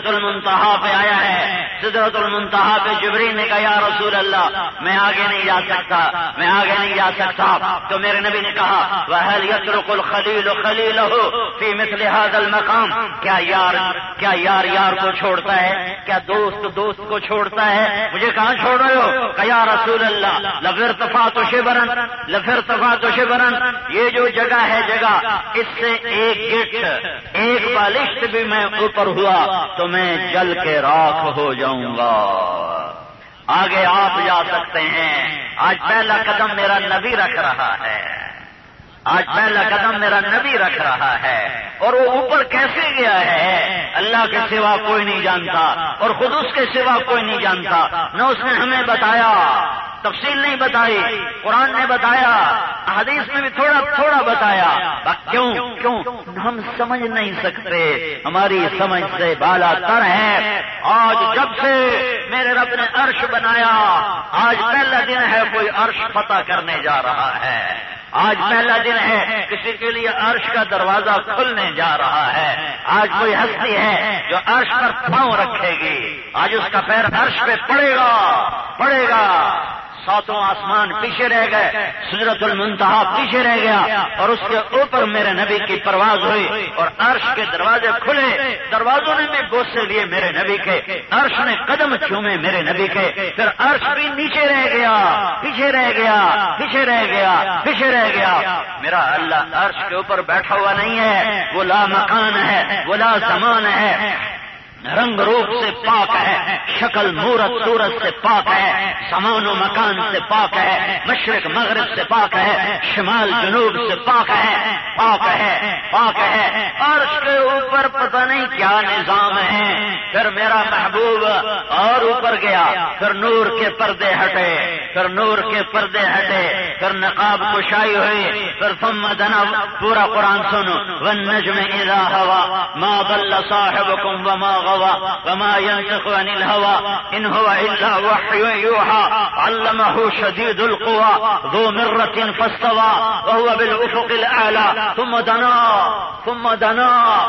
سدرۃ المنتہا پہ آیا ہے. سدرۃ المنتہا پہ جبریل نے کہا یا رسول اللہ میں آگے نہیں جا سکتا، میں آگے نہیں جا سکتا. تو میرے نبی نے کہا وَهَلْ يَتْرُكُ الْخَلِيلُ خَلِيلَهُ فِي مِثْلِ هَذَا الْمَقَامِ، کیا یار کو چھوڑتا ہے، کیا دوست کو چھوڑتا ہے؟ مجھے کہاں چھوڑ رہے ہو؟ کہ یا رسول اللہ لَفِرْتَفَعْتُ شِبْرًا، یہ جو جگہ ہے جگہ اس سے ایک گٹ ایک بالشت بھی میں اوپر ہوا تو میں جل کے راکھ ہو جاؤں گا. آگے آپ جا سکتے ہیں. آج پہلا قدم میرا نبی رکھ رہا ہے، آج پہلا قدم میرا نبی رکھ رہا ہے. اور وہ اوپر کیسے گیا ہے اللہ کے سوا کوئی نہیں جانتا، اور خود اس کے سوا کوئی نہیں جانتا. نہ اس نے ہمیں بتایا، تفصیل نہیں بتائی، قرآن نے بتایا، حدیث میں بھی تھوڑا تھوڑا بتایا. کیوں ہم سمجھ نہیں سکتے، ہماری سمجھ سے بالا تر ہے. آج جب سے میرے رب نے عرش بنایا، آج پہلا دن ہے کوئی عرش فتح کرنے جا رہا ہے. آج پہلا دن ہے کسی کے لیے عرش کا دروازہ کھلنے جا رہا ہے. آج کوئی ہستی ہے جو عرش پر پاؤں رکھے گی، آج اس کا پیر عرش پہ پڑے گا. ساتوں آسمان پیچھے رہ گئے، سدرۃ المنتہا پیچھے رہ گیا، اور اس کے اوپر میرے نبی کی پرواز ہوئی اور عرش کے دروازے کھلے. دروازوں نے بھی بوسے لیے میرے نبی کے، عرش نے قدم چومے میرے نبی کے. پھر عرش بھی نیچے رہ گیا، پیچھے رہ گیا. میرا اللہ عرش کے اوپر بیٹھا ہوا نہیں ہے، وہ لا مکان ہے، وہ لا زمان ہے، رنگ روپ سے پاک ہے، شکل مورت صورت سے پاک ہے، زمان و مکان سے پاک ہے، مشرق مغرب سے پاک ہے، شمال جنوب سے پاک ہے. عرش کے اوپر پتہ نہیں کیا نظام ہے. پھر میرا محبوب اور اوپر گیا، پھر نور کے پردے ہٹے، پھر نقاب کشائی ہوئی، پھر ثم دنا. پورا قرآن سنو. والنجم اذا هوى ما ضل صاحبكم وما وما ينطق عن الهوى إن هو إلا وحي يوحى علمه شديد القوى ذو مرة فاستوى وهو بالأفق الأعلى ثم دنا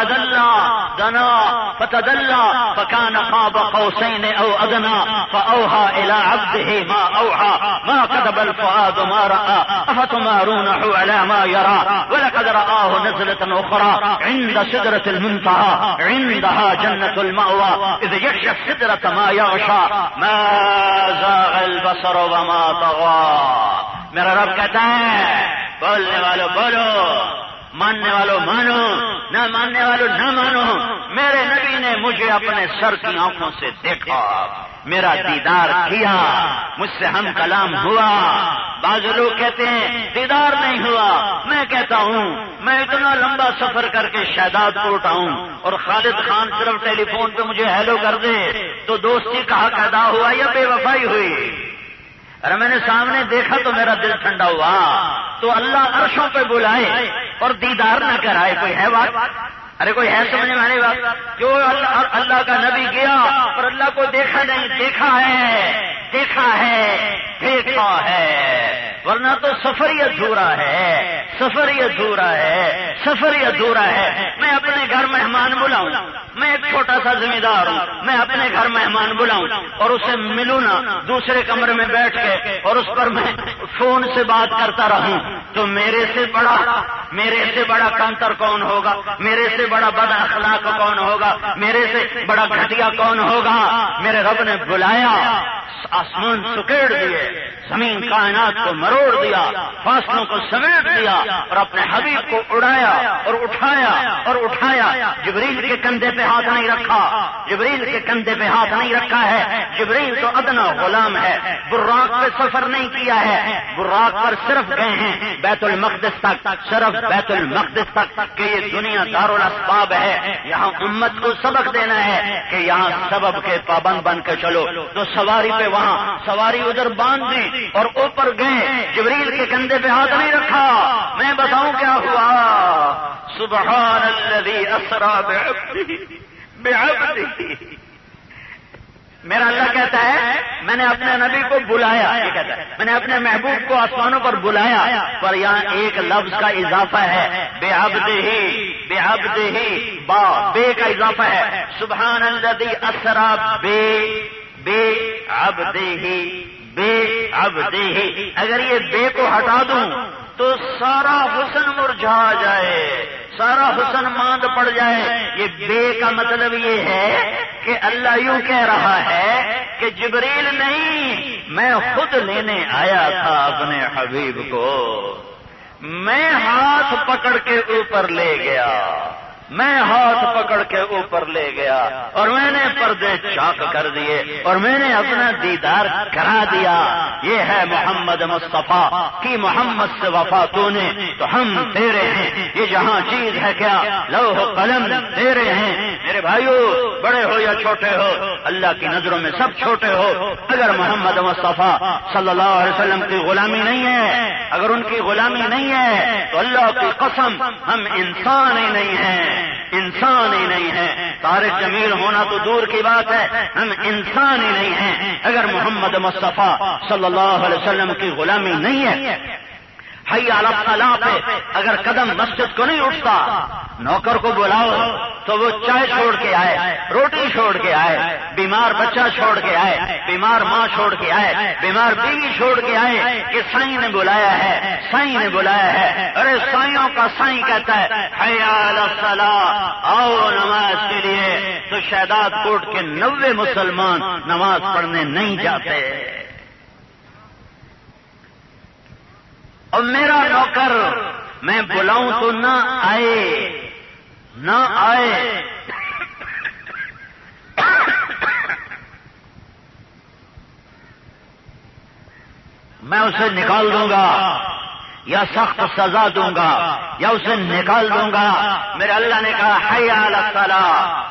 فتدلى فكان قاب قوسين أو أدنى فأوحى إلى عبده ما أوحى ما كذب الفؤاد ما رأى أفتمارونه على ما يرى ولقد رآه نزلة أخرى عند سدرة المنتهى عندها جنة المأوى إذ يغشى السدرة ما يغشى ما زاغ البصر وما طغى. میرا رب کہتا ہے بولنے والوں بولو، ماننے والوں مانو، نہ ماننے والوں نہ مانو. میرے نبی نے مجھے اپنے سر کی آنکھوں سے دیکھا، میرا دیدار کیا، مجھ سے ہم کلام ہوا. بعض لوگ کہتے ہیں دیدار نہیں ہوا. میں کہتا ہوں میں اتنا لمبا سفر کر کے شہداد کوٹ آؤں اور خالد خان صرف ٹیلی فون پہ مجھے ہیلو کر دے تو دوستی کا حق ادا ہوا یا بے وفائی ہوئی؟ ارے میں نے سامنے دیکھا تو میرا دل ٹھنڈا ہوا. تو اللہ عرشوں پہ بلائے اور دیدار نہ کرائے، کوئی ہے بات؟ ارے کوئی ہے سمجھنے والی بات؟ جو اللہ کا نبی گیا اور اللہ کو دیکھا نہیں، دیکھا ہے، ورنہ تو سفر ہی ادھورا ہے. میں اپنے گھر مہمان بلاؤں، میں ایک چھوٹا سا ذمہ دار ہوں، میں اپنے گھر مہمان بلاؤں اور اسے ملوں نا دوسرے کمرے میں بیٹھ کے اور اس پر میں فون سے بات کرتا رہوں تو میرے سے بڑا کانتر کون ہوگا؟ میرے سے بڑا بد اخلاق کون ہوگا؟ میرے سے بڑا گھٹیا کون ہوگا؟ میرے رب نے بلایا، آسمان سکیڑ دیے، زمین کائنات کو مروڑ دیا، فاصلوں کو سمیٹ دیا اور اپنے حبیب کو اڑایا اور اٹھایا. جبریل کے کندھے پہ ہاتھ نہیں رکھا ہے. جبریل تو ادنا غلام ہے، براق پہ سفر نہیں کیا ہے. براق پر صرف گئے ہیں بیت المقدس تک، کہ یہ دنیا دارالاسباب ہے، یہاں امت کو سبق دینا ہے کہ یہاں سبب کے پابند بن کے چلو. تو سواری پہ وہاں سواری ادھر باندھ دی اور اوپر گئے، جبریل کے کندھے پہ ہاتھ نہیں رکھا. میں بتاؤں کیا ہوا؟ سبحان الذی اسری بعبدہ میرا اللہ کہتا ہے میں نے اپنے نبی کو بلایا، یہ کہتا ہے میں نے اپنے محبوب کو آسمانوں پر بلایا، پر یہاں ایک لفظ کا اضافہ ہے، بے عبدہ بے کا اضافہ ہے، سبحان الذی اسری بے عبدہ، اگر یہ بے کو ہٹا دوں تو سارا حسن مرجھا جائے، سارا حسن ماند پڑ جائے۔ یہ بے کا مطلب یہ ہے کہ اللہ یوں کہہ رہا ہے کہ جبریل نہیں، میں خود لینے آیا تھا اپنے حبیب کو، میں ہاتھ پکڑ کے اوپر لے گیا، میں ہاتھ پکڑ کے اوپر لے گیا اور میں نے پردے چاک کر دیے اور میں نے اپنا دیدار کرا دیا۔ یہ ہے محمد مصطفیٰ کی محمد سے وفا تو نے تو ہم تیرے ہیں، یہ جہاں چیز ہے کیا لوح قلم تیرے ہیں۔ میرے بھائیو، بڑے ہو یا چھوٹے ہو، اللہ کی نظروں میں سب چھوٹے ہو۔ اگر محمد مصطفیٰ صلی اللہ علیہ وسلم کی غلامی نہیں ہے، اگر ان کی غلامی نہیں ہے تو اللہ کی قسم ہم انسان ہی نہیں ہیں، انسان ہی نہیں ہے۔ طارق جمیل ہونا تو دور کی بات ہے، ہم انسان ہی نہیں ہیں اگر محمد مصطفیٰ صلی اللہ علیہ وسلم کی غلامی نہیں ہے۔ حی علی الصلاۃ پہ اگر قدم مسجد کو نہیں اٹھتا، نوکر کو بلاؤ تو وہ چائے چھوڑ کے آئے، روٹی چھوڑ کے آئے، بیمار بچہ چھوڑ کے آئے، بیمار ماں چھوڑ کے آئے، بیمار بیوی چھوڑ کے آئے کہ سائیں نے بلایا ہے، سائیں نے بلایا ہے۔ ارے سائیوں کا سائیں کہتا ہے حی علی الصلاۃ، آؤ نماز کے لیے، تو شہداد کوٹ کے 90 مسلمان نماز پڑھنے نہیں جاتے۔ اور میرا نوکر میں بلاؤں تو نہ آئے، میں اسے نکال دوں گا یا سخت سزا دوں گا یا اسے نکال دوں گا۔ میرے اللہ نے کہا حی علی الصلاۃ۔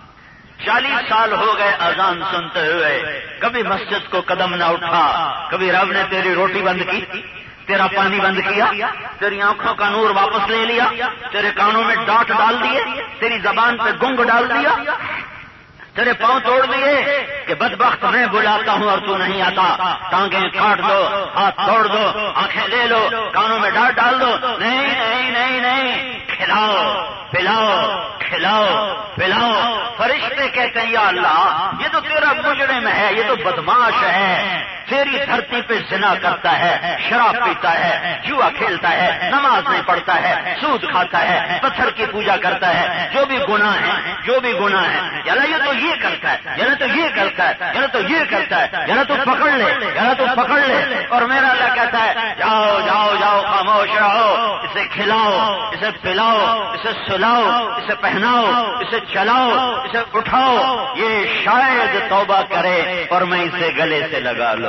40 سال ہو گئے اذان سنتے ہوئے، کبھی مسجد کو قدم نہ اٹھا، کبھی رب نے تیری روٹی بند کی، تیرا پانی بند کیا، تیری آنکھوں کا نور واپس لے لیا، تیرے کانوں میں ڈانٹ ڈال دیے، تیری زبان پہ گنگ ڈال دیا، تیرے پاؤں توڑ دیے کہ بدبخت میں بلاتا ہوں اور تو نہیں آتا، ٹانگیں کاٹ دو، ہاتھ توڑ دو، آنکھیں لے لو، کانوں میں ڈانٹ ڈال دو، نہیں نہیں نہیں نہیں، کھلاؤ پلاؤ کھلاؤ پلاؤ۔ فرشتے کہتے ہیں یا اللہ یہ تو تیرا مجرم ہے، یہ تو بدماش ہے، تیری دھرتی پہ زنا کرتا ہے، شراب پیتا ہے، جوا کھیلتا ہے، نماز نہیں پڑھتا ہے، سود کھاتا ہے، پتھر کی پوجا کرتا ہے، جو بھی گناہ ہے، جو بھی گناہ ہے، یعنی یہ تو یہ کرتا ہے، یعنی تو یہ کرتا ہے، یعنی تو یہ کرتا ہے، یعنی تو پکڑ لے، یعنی تو پکڑ لے۔ اور میرا اللہ کہتا ہے جاؤ جاؤ جاؤ، خاموش رہو، اسے کھلاؤ، اسے پلاؤ، اسے سلاؤ، اسے پہناؤ، اسے چلاؤ، اسے اٹھاؤ، یہ شاید توبہ کرے اور میں اسے گلے سے لگا لوں۔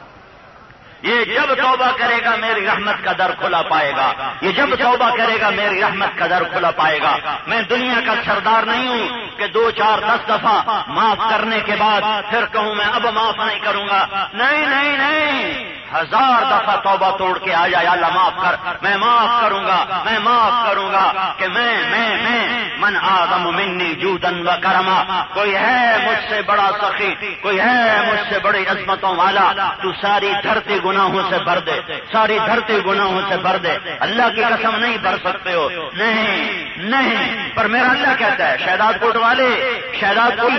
یہ جب توبہ کرے گا میری رحمت کا در کھلا پائے گا، یہ جب توبہ کرے گا میری رحمت کا در کھلا پائے گا۔ میں دنیا کا سردار نہیں ہوں کہ 2 4 10 دفعہ معاف کرنے کے بعد پھر کہوں میں اب معاف نہیں کروں گا، نہیں نہیں نہیں، 1000 دفعہ توبہ توڑ کے آ جائے اللہ معاف کر، میں معاف کروں گا، میں معاف کروں گا کہ میں من اعظم منی جودا و کرما، کوئی ہے مجھ سے بڑا سخی، کوئی ہے مجھ سے بڑی عظمتوں والا، تو ساری دھرتی گناہوں سے بھر دے، ساری دھرتی گناہوں سے بھر دے۔ اللہ کی قسم نہیں بھر سکتے ہو، نہیں نہیں، پر میرا اللہ کہتا ہے شہداد کوٹ والے، شہداد کوٹ،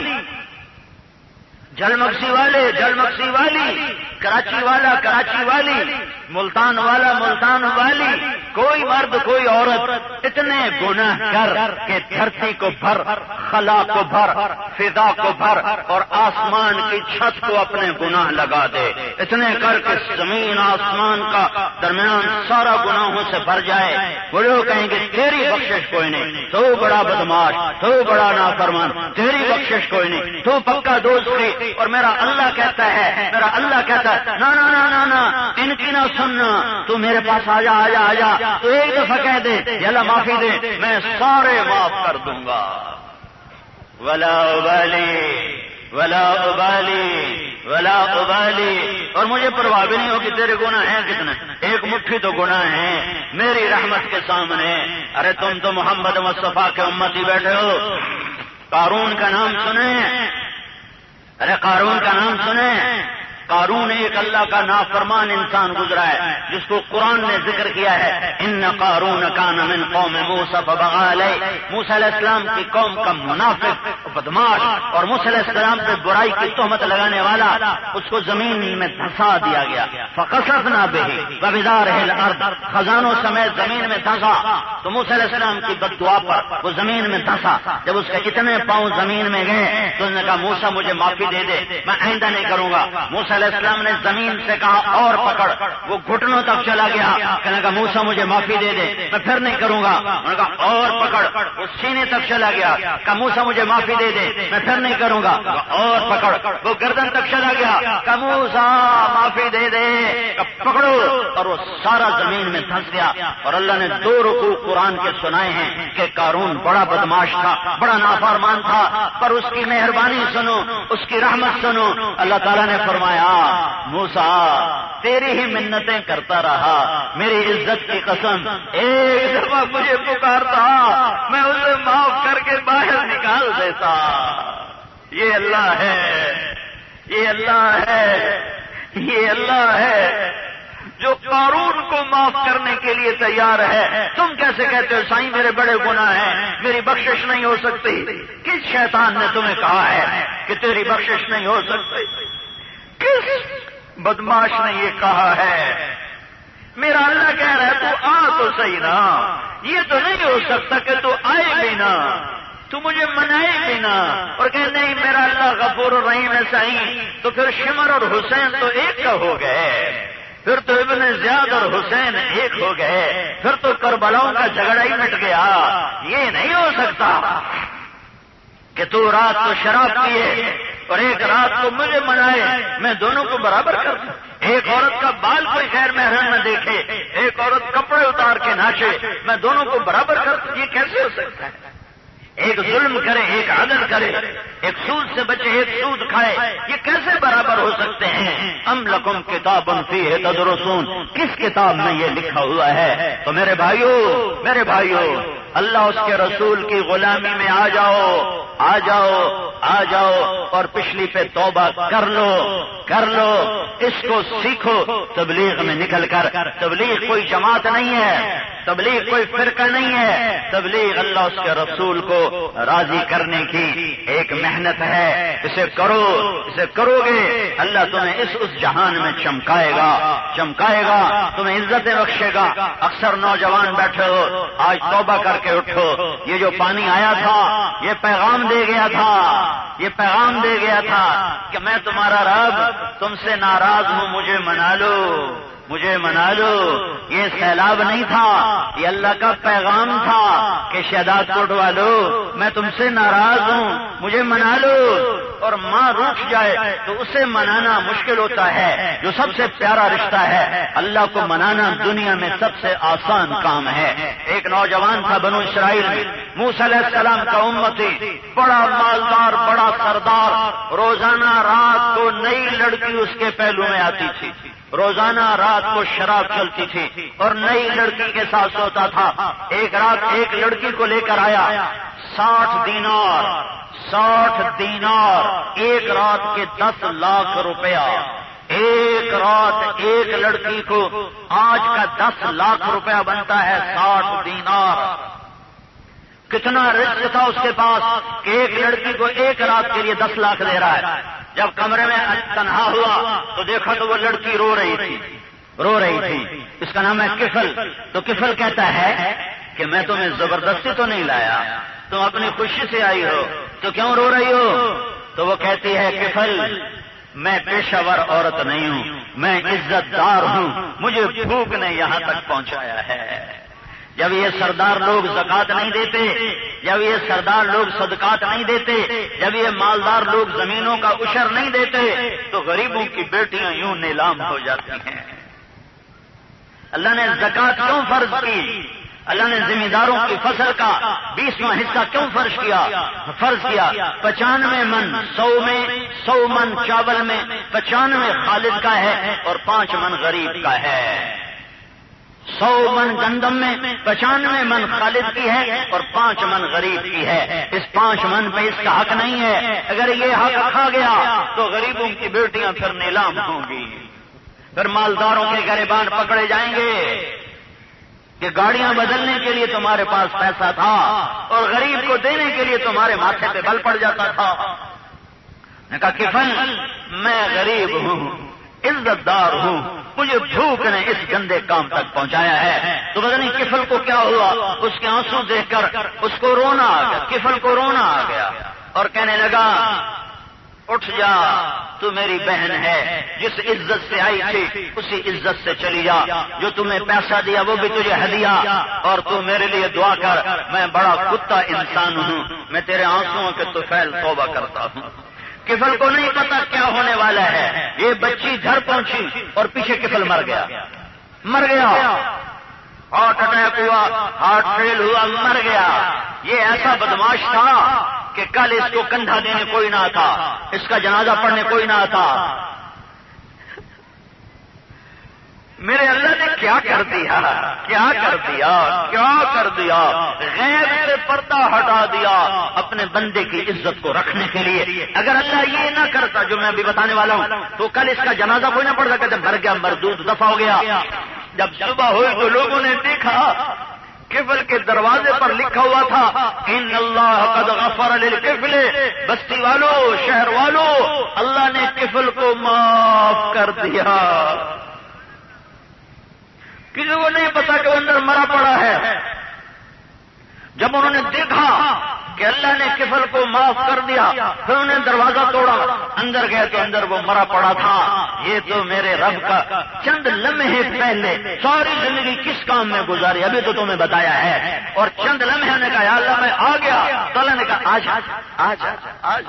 جلمکسی والے، جلمکسی والی، کراچی والا، کراچی والی، ملتان والا، ملتان والی، کوئی مرد کوئی عورت اتنے گناہ کر کہ دھرتی کو بھر، خلا کو بھر، فضا کو بھر اور آسمان کی چھت کو اپنے گناہ لگا دے، اتنے کر کے زمین آسمان کا درمیان سارا گناہوں سے بھر جائے، وہ لوگ کہیں گے تیری بخشش کوئی نہیں، تو بڑا بدماش، تو بڑا نافرمان، تیری بخشش کوئی نہیں، تو پکا دوسری۔ اور میرا اللہ کہتا ہے، میرا اللہ کہتا ہے نا نا نا نا نا، ان کی نہ سننا، تو میرے پاس آ جا آ جا آ جا، تو ایک دفعہ کہہ دے یا اللہ معافی دے، میں سارے معاف کر دوں گا۔ ولا ابالی ولا ابالی ولا ابالی، اور مجھے پرواہ بھی نہیں ہو کہ تیرے گناہ ہیں کتنے، ایک مٹھی تو گناہ ہیں میری رحمت کے سامنے۔ ارے تم تو محمد مصطفیٰ کے امتی بیٹھے ہو، قارون کا نام سنے، ارے قارون کا نام سنیں، قارون ایک اللہ کا نافرمان انسان گزرا ہے جس کو قرآن نے ذکر کیا ہے، ان قارون کان من قوم موسیٰ فبغى علیہ، موسیٰ علیہ السلام کی قوم کا منافق بدماش اور موسیٰ علیہ السلام پہ برائی کی تہمت لگانے والا، اس کو زمین میں دھسا دیا گیا، فخسفنا بہ وبدارہ الارض، خزانوں سمیت زمین میں دھسا، تو موسیٰ علیہ السلام کی بد دعا پر وہ زمین میں دھسا، جب اس کے اتنے پاؤں زمین میں گئے تو انہوں نے کہا موسیٰ مجھے معافی دے دے، میں آئندہ نہیں کروں گا۔ موسیٰ علیہ السلام نے زمین سے کہا اور پکڑ، وہ گھٹنوں تک چلا گیا، کہنے کا موسیٰ مجھے معافی دے دے، میں پھر نہیں کروں گا، انہوں نے کہا اور پکڑ، وہ سینے تک چلا گیا، کہا موسیٰ مجھے معافی دے دے، میں پھر نہیں کروں گا، اور پکڑ، وہ گردن تک چلا گیا، کہا موسیٰ معافی دے دے، پکڑو، اور وہ سارا زمین میں دھس گیا۔ اور اللہ نے 2 رکوع قرآن کے سنائے ہیں کہ قارون بڑا بدماش تھا، بڑا نافرمان تھا، پر اس کی مہربانی سنو، اس کی رحمت سنو۔ اللہ تعالیٰ نے فرمایا موسیٰ تیری ہی منتیں کرتا رہا، میری عزت کی قسم ایک دفعہ مجھے پکارتا میں اسے معاف کر کے باہر نکال دیتا۔ یہ اللہ ہے، یہ اللہ ہے، یہ اللہ ہے جو قارون کو معاف کرنے کے لیے تیار ہے۔ تم کیسے کہتے ہو سائیں میرے بڑے گناہ ہیں، میری بخشش نہیں ہو سکتی؟ کس شیطان نے تمہیں کہا ہے کہ تیری بخشش نہیں ہو سکتی؟ کس بدماش نے یہ کہا ہے؟ میرا اللہ کہہ رہا ہے تو آ تو صحیح نا، یہ تو نہیں ہو سکتا کہ تو آئے بھی نا، تو مجھے منائے بھی نا، اور کہ نہیں میرا اللہ غفور الرحیم ہے صحیح، تو پھر شمر اور حسین تو ایک کا ہو گئے، پھر تو ابن زیاد اور حسین ایک ہو گئے، پھر تو کربلاؤں کا جھگڑا ہی مٹ گیا۔ یہ نہیں ہو سکتا کہ تو رات کو شراب پیے اور ایک رات کو مجھے منائے، میں دونوں کو برابر کر دوں۔ ایک عورت کا بال کوئی غیر محرم نہ دیکھے، ایک عورت کپڑے اتار کے ناچے، میں دونوں کو برابر کر دوں۔ یہ کیسے ہو سکتا ہے؟ ایک ظلم کرے ایک عدل کرے، ایک سود سے بچے ایک سود کھائے، یہ کیسے برابر ہو سکتے ہیں؟ ام لکم کتاب فیہ تدرسون، کس کتاب میں یہ لکھا ہوا ہے؟ تو میرے بھائیو اللہ اس کے رسول کی غلامی میں آ جاؤ، آ جاؤ، آ جاؤ، اور پچھلی پہ توبہ کر لو، اس کو سیکھو۔ تبلیغ میں نکل کر، تبلیغ کوئی جماعت نہیں ہے، تبلیغ کوئی فرقہ نہیں ہے، تبلیغ اللہ اس کے رسول کو راضی کرنے کی ایک محنت ہے۔ اسے کرو گے اللہ تمہیں اس جہان میں چمکائے گا، تمہیں عزتیں بخشے گا۔ اکثر نوجوان بیٹھے ہو، آج توبہ کر کے اٹھو، یہ جو پانی آیا تھا یہ پیغام دے گیا تھا کہ میں تمہارا رب تم سے ناراض ہوں، مجھے منا لو۔ یہ سیلاب نہیں تھا، یہ اللہ کا پیغام تھا کہ شہادت کو اٹھوا لو، میں تم سے ناراض ہوں، مجھے منا لو۔ اور ماں روٹھ جائے تو اسے منانا مشکل ہوتا ہے، جو سب سے پیارا رشتہ ہے اللہ کو منانا دنیا میں سب سے آسان کام ہے۔ ایک نوجوان تھا بنو اسرائیل میں، موسیٰ علیہ السلام کا امتی، بڑا مالدار، بڑا سردار، روزانہ رات کو نئی لڑکی اس کے پہلو میں آتی تھی، روزانہ رات کو شراب چلتی تھی اور نئی لڑکی کے ساتھ سوتا تھا۔ ایک رات ایک لڑکی کو لے کر آیا، 60 دینار، ایک رات کے 10 لاکھ روپیہ، ایک رات ایک لڑکی کو آج کا 10 لاکھ روپیہ بنتا ہے 60 دینار۔ کتنا رزق تھا اس کے پاس کہ ایک لڑکی کو ایک رات کے لیے 10 لاکھ دے رہا ہے۔ جب کمرے میں تنہا ہوا تو دیکھا تو وہ لڑکی رو رہی تھی، اس کا نام ہے کفل۔ تو کفل کہتا ہے کہ میں تمہیں زبردستی تو نہیں لایا، تم اپنی خوشی سے آئی ہو، تو کیوں رو رہی ہو؟ تو وہ کہتی ہے کفل میں پیشہ ور عورت نہیں ہوں، میں عزت دار ہوں، مجھے بھوک نے یہاں تک پہنچایا ہے۔ جب یہ سردار لوگ زکات نہیں دیتے، جب یہ سردار لوگ صدقات نہیں دیتے، جب یہ مالدار لوگ زمینوں کا عشر نہیں دیتے، تو غریبوں کی بیٹیاں یوں نیلام ہو جاتی ہیں۔ اللہ نے زکات کیوں فرض کی؟ اللہ نے ذمہ داروں کی فصل کا 20واں حصہ کیوں فرض کیا؟ 95 من، 100 من چاول میں 95 خالد کا ہے اور 5 من غریب کا ہے۔ 100 من گندم میں 95 من خالد کی ہے اور 5 من غریب کی ہے. اس 5 من پہ اس کا حق نہیں ہے. اگر یہ حق کھا گیا تو غریبوں کی بیٹیاں پھر نیلام ہوں گی، پھر مالداروں کے گریبان پکڑے جائیں گے کہ گاڑیاں بدلنے کے لیے تمہارے پاس پیسہ تھا اور غریب کو دینے کے لیے تمہارے ماتھے پہ بل پڑ جاتا تھا. نے کہا کفن میں غریب ہوں، عزت دار ہوں، مجھے بھوک نے اس گندے کام تک پہنچایا ہے. تو پتہ نہیں کفل کو کیا ہوا، اس کے آنسو دیکھ کر اس کو رونا آ گیا، کفل کو رونا آ گیا اور کہنے لگا اٹھ جا، تو میری بہن ہے، جس عزت سے آئی تھی اسی عزت سے چلی جا. جو تمہیں پیسہ دیا وہ بھی تجھے ہدیہ، اور تو میرے لیے دعا کر. میں بڑا کتا انسان ہوں، میں تیرے آنسوؤں کے طفیل توبہ کرتا ہوں. کفل کو نہیں پتا کیا ہونے والا ہے. یہ بچی گھر پہنچی اور پیچھے کفل مر گیا. ہارٹ اٹیک ہوا، ہارٹ فیل ہوا، مر گیا. یہ ایسا بدماش تھا کہ کل اس کو کندھا دینے کوئی نہ تھا، اس کا جنازہ پڑھنے کوئی نہ تھا. میرے اللہ نے کیا کر دیا، کیا کر دیا، کیا کر دیا. غیب سے پردہ ہٹا دیا اپنے بندے کی عزت کو رکھنے کے لیے. اگر اللہ یہ نہ کرتا جو میں ابھی بتانے والا ہوں تو کل اس کا جنازہ کوئی نہ پڑ سکتا تھا. مر گیا، مردود دفع ہو گیا. جب صبح ہوئی تو لوگوں نے دیکھا کفل کے دروازے پر لکھا ہوا تھا ان اللہ قد غفر للکفل. بستی والوں، شہر والوں، اللہ نے کفل کو معاف کر دیا. کسی کو نہیں پتا کہ وہ اندر مرا پڑا ہے. جب انہوں نے دیکھا کہ اللہ نے کفل کو معاف کر دیا پھر انہوں نے دروازہ توڑا، اندر گئے تو اندر وہ مرا پڑا تھا. یہ تو میرے رب کا چند لمحے پہلے ساری زندگی کس کام میں گزاری ابھی تو تمہیں بتایا ہے. اور چند لمحے نے کہا یا اللہ میں آ گیا، تو اللہ نے کہا آج آج آج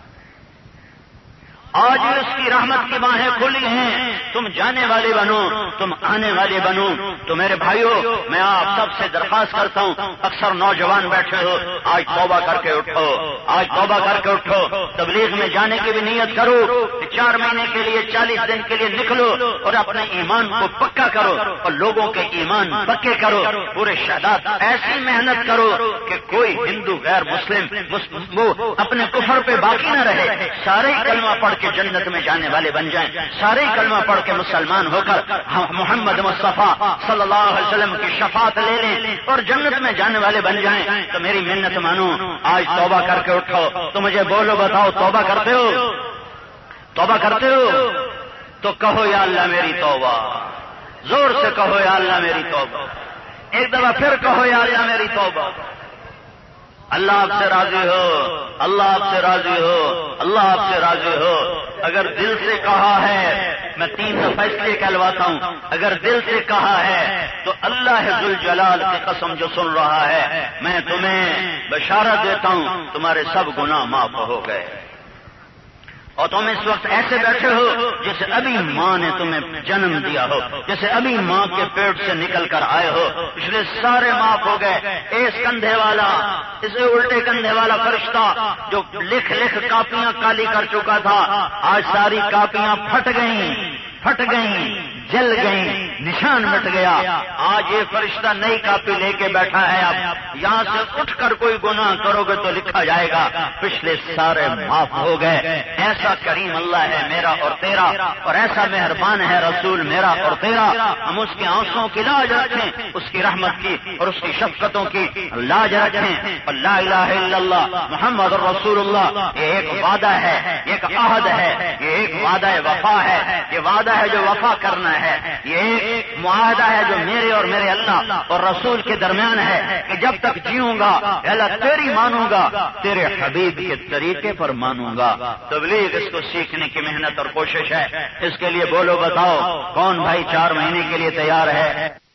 آج اس کی رحمت کی باہیں کھلی ہیں. تم جانے والے بنو، تم آنے والے بنو. تو میرے بھائیوں، میں آپ سب سے درخواست کرتا ہوں، اکثر نوجوان بیٹھے ہو، آج توبہ کر کے اٹھو، آج توبہ کر کے اٹھو. تبلیغ میں جانے کی بھی نیت کرو. 4 مہینے کے لیے 40 دن کے لیے نکلو اور اپنے ایمان کو پکا کرو اور لوگوں کے ایمان پکے کرو. پورے شہادت ایسی محنت کرو کہ کوئی ہندو غیر مسلم وہ اپنے کفر پہ باقی نہ رہے. سارے کلمہ پڑھ کے جنت میں جانے والے بن جائیں. سارے کلمہ پڑھ کے مسلمان ہو کر محمد مصطفیٰ صلی اللہ علیہ وسلم کی شفاعت لے لیں اور جنت میں جانے والے بن جائیں. تو میری منت مانو، آج توبہ کر کے اٹھو. تو مجھے بولو، بتاؤ توبہ کرتے ہو؟ توبہ کرتے ہو تو کہو یا اللہ میری توبہ. زور سے کہو یا اللہ میری توبہ. ایک دفعہ پھر کہو یا اللہ میری توبہ. اللہ آپ سے راضی ہو، اللہ آپ سے راضی ہو، اللہ آپ سے راضی ہو. اگر دل سے کہا ہے، میں 3 دفعہ اس لیے کہلواتا ہوں، اگر دل سے کہا ہے تو اللہ ذوالجلال کی قسم جو سن رہا ہے، میں تمہیں بشارت دیتا ہوں تمہارے سب گناہ معاف ہو گئے. اور تم اس وقت ایسے بیٹھے ہو جیسے ابھی ماں نے تمہیں جنم دیا ہو، جیسے ابھی ماں کے پیٹ سے نکل کر آئے ہو. پچھلے سارے معاف ہو گئے. اس کندھے والا، اسے الٹے کندھے والا فرشتہ جو لکھ لکھ کاپیاں کالی کر چکا تھا، آج ساری کاپیاں پھٹ گئیں، جل گئیں، نشان مٹ گیا. آج یہ فرشتہ نئی کاپی لے کے بیٹھا ہے. اب یہاں سے اٹھ کر کوئی گناہ کرو گے تو لکھا جائے گا پچھلے سارے معاف ہو گئے. ایسا کریم اللہ ہے میرا اور تیرا، اور ایسا مہربان ہے رسول میرا اور تیرا. ہم اس کے آنسوؤں کی لاج رکھیں، اس کی رحمت کی اور اس کی شفقتوں کی لاج رکھیں. اور لا الہ الا اللہ محمد رسول اللہ، یہ ایک وعدہ ہے، ایک عہد ہے، یہ ایک وعدہ وفا ہے. یہ وعدہ ہے جو وفا کرنا ہے. یہ ایک معاہدہ ہے جو میرے اور میرے اللہ اور رسول کے درمیان ہے کہ جب تک جیوں گا اللہ تیری مانوں گا، تیرے حبیب کے طریقے پر مانوں گا. تبلیغ اس کو سیکھنے کی محنت اور کوشش ہے. اس کے لیے بولو، بتاؤ کون بھائی 4 مہینے کے لیے تیار ہے؟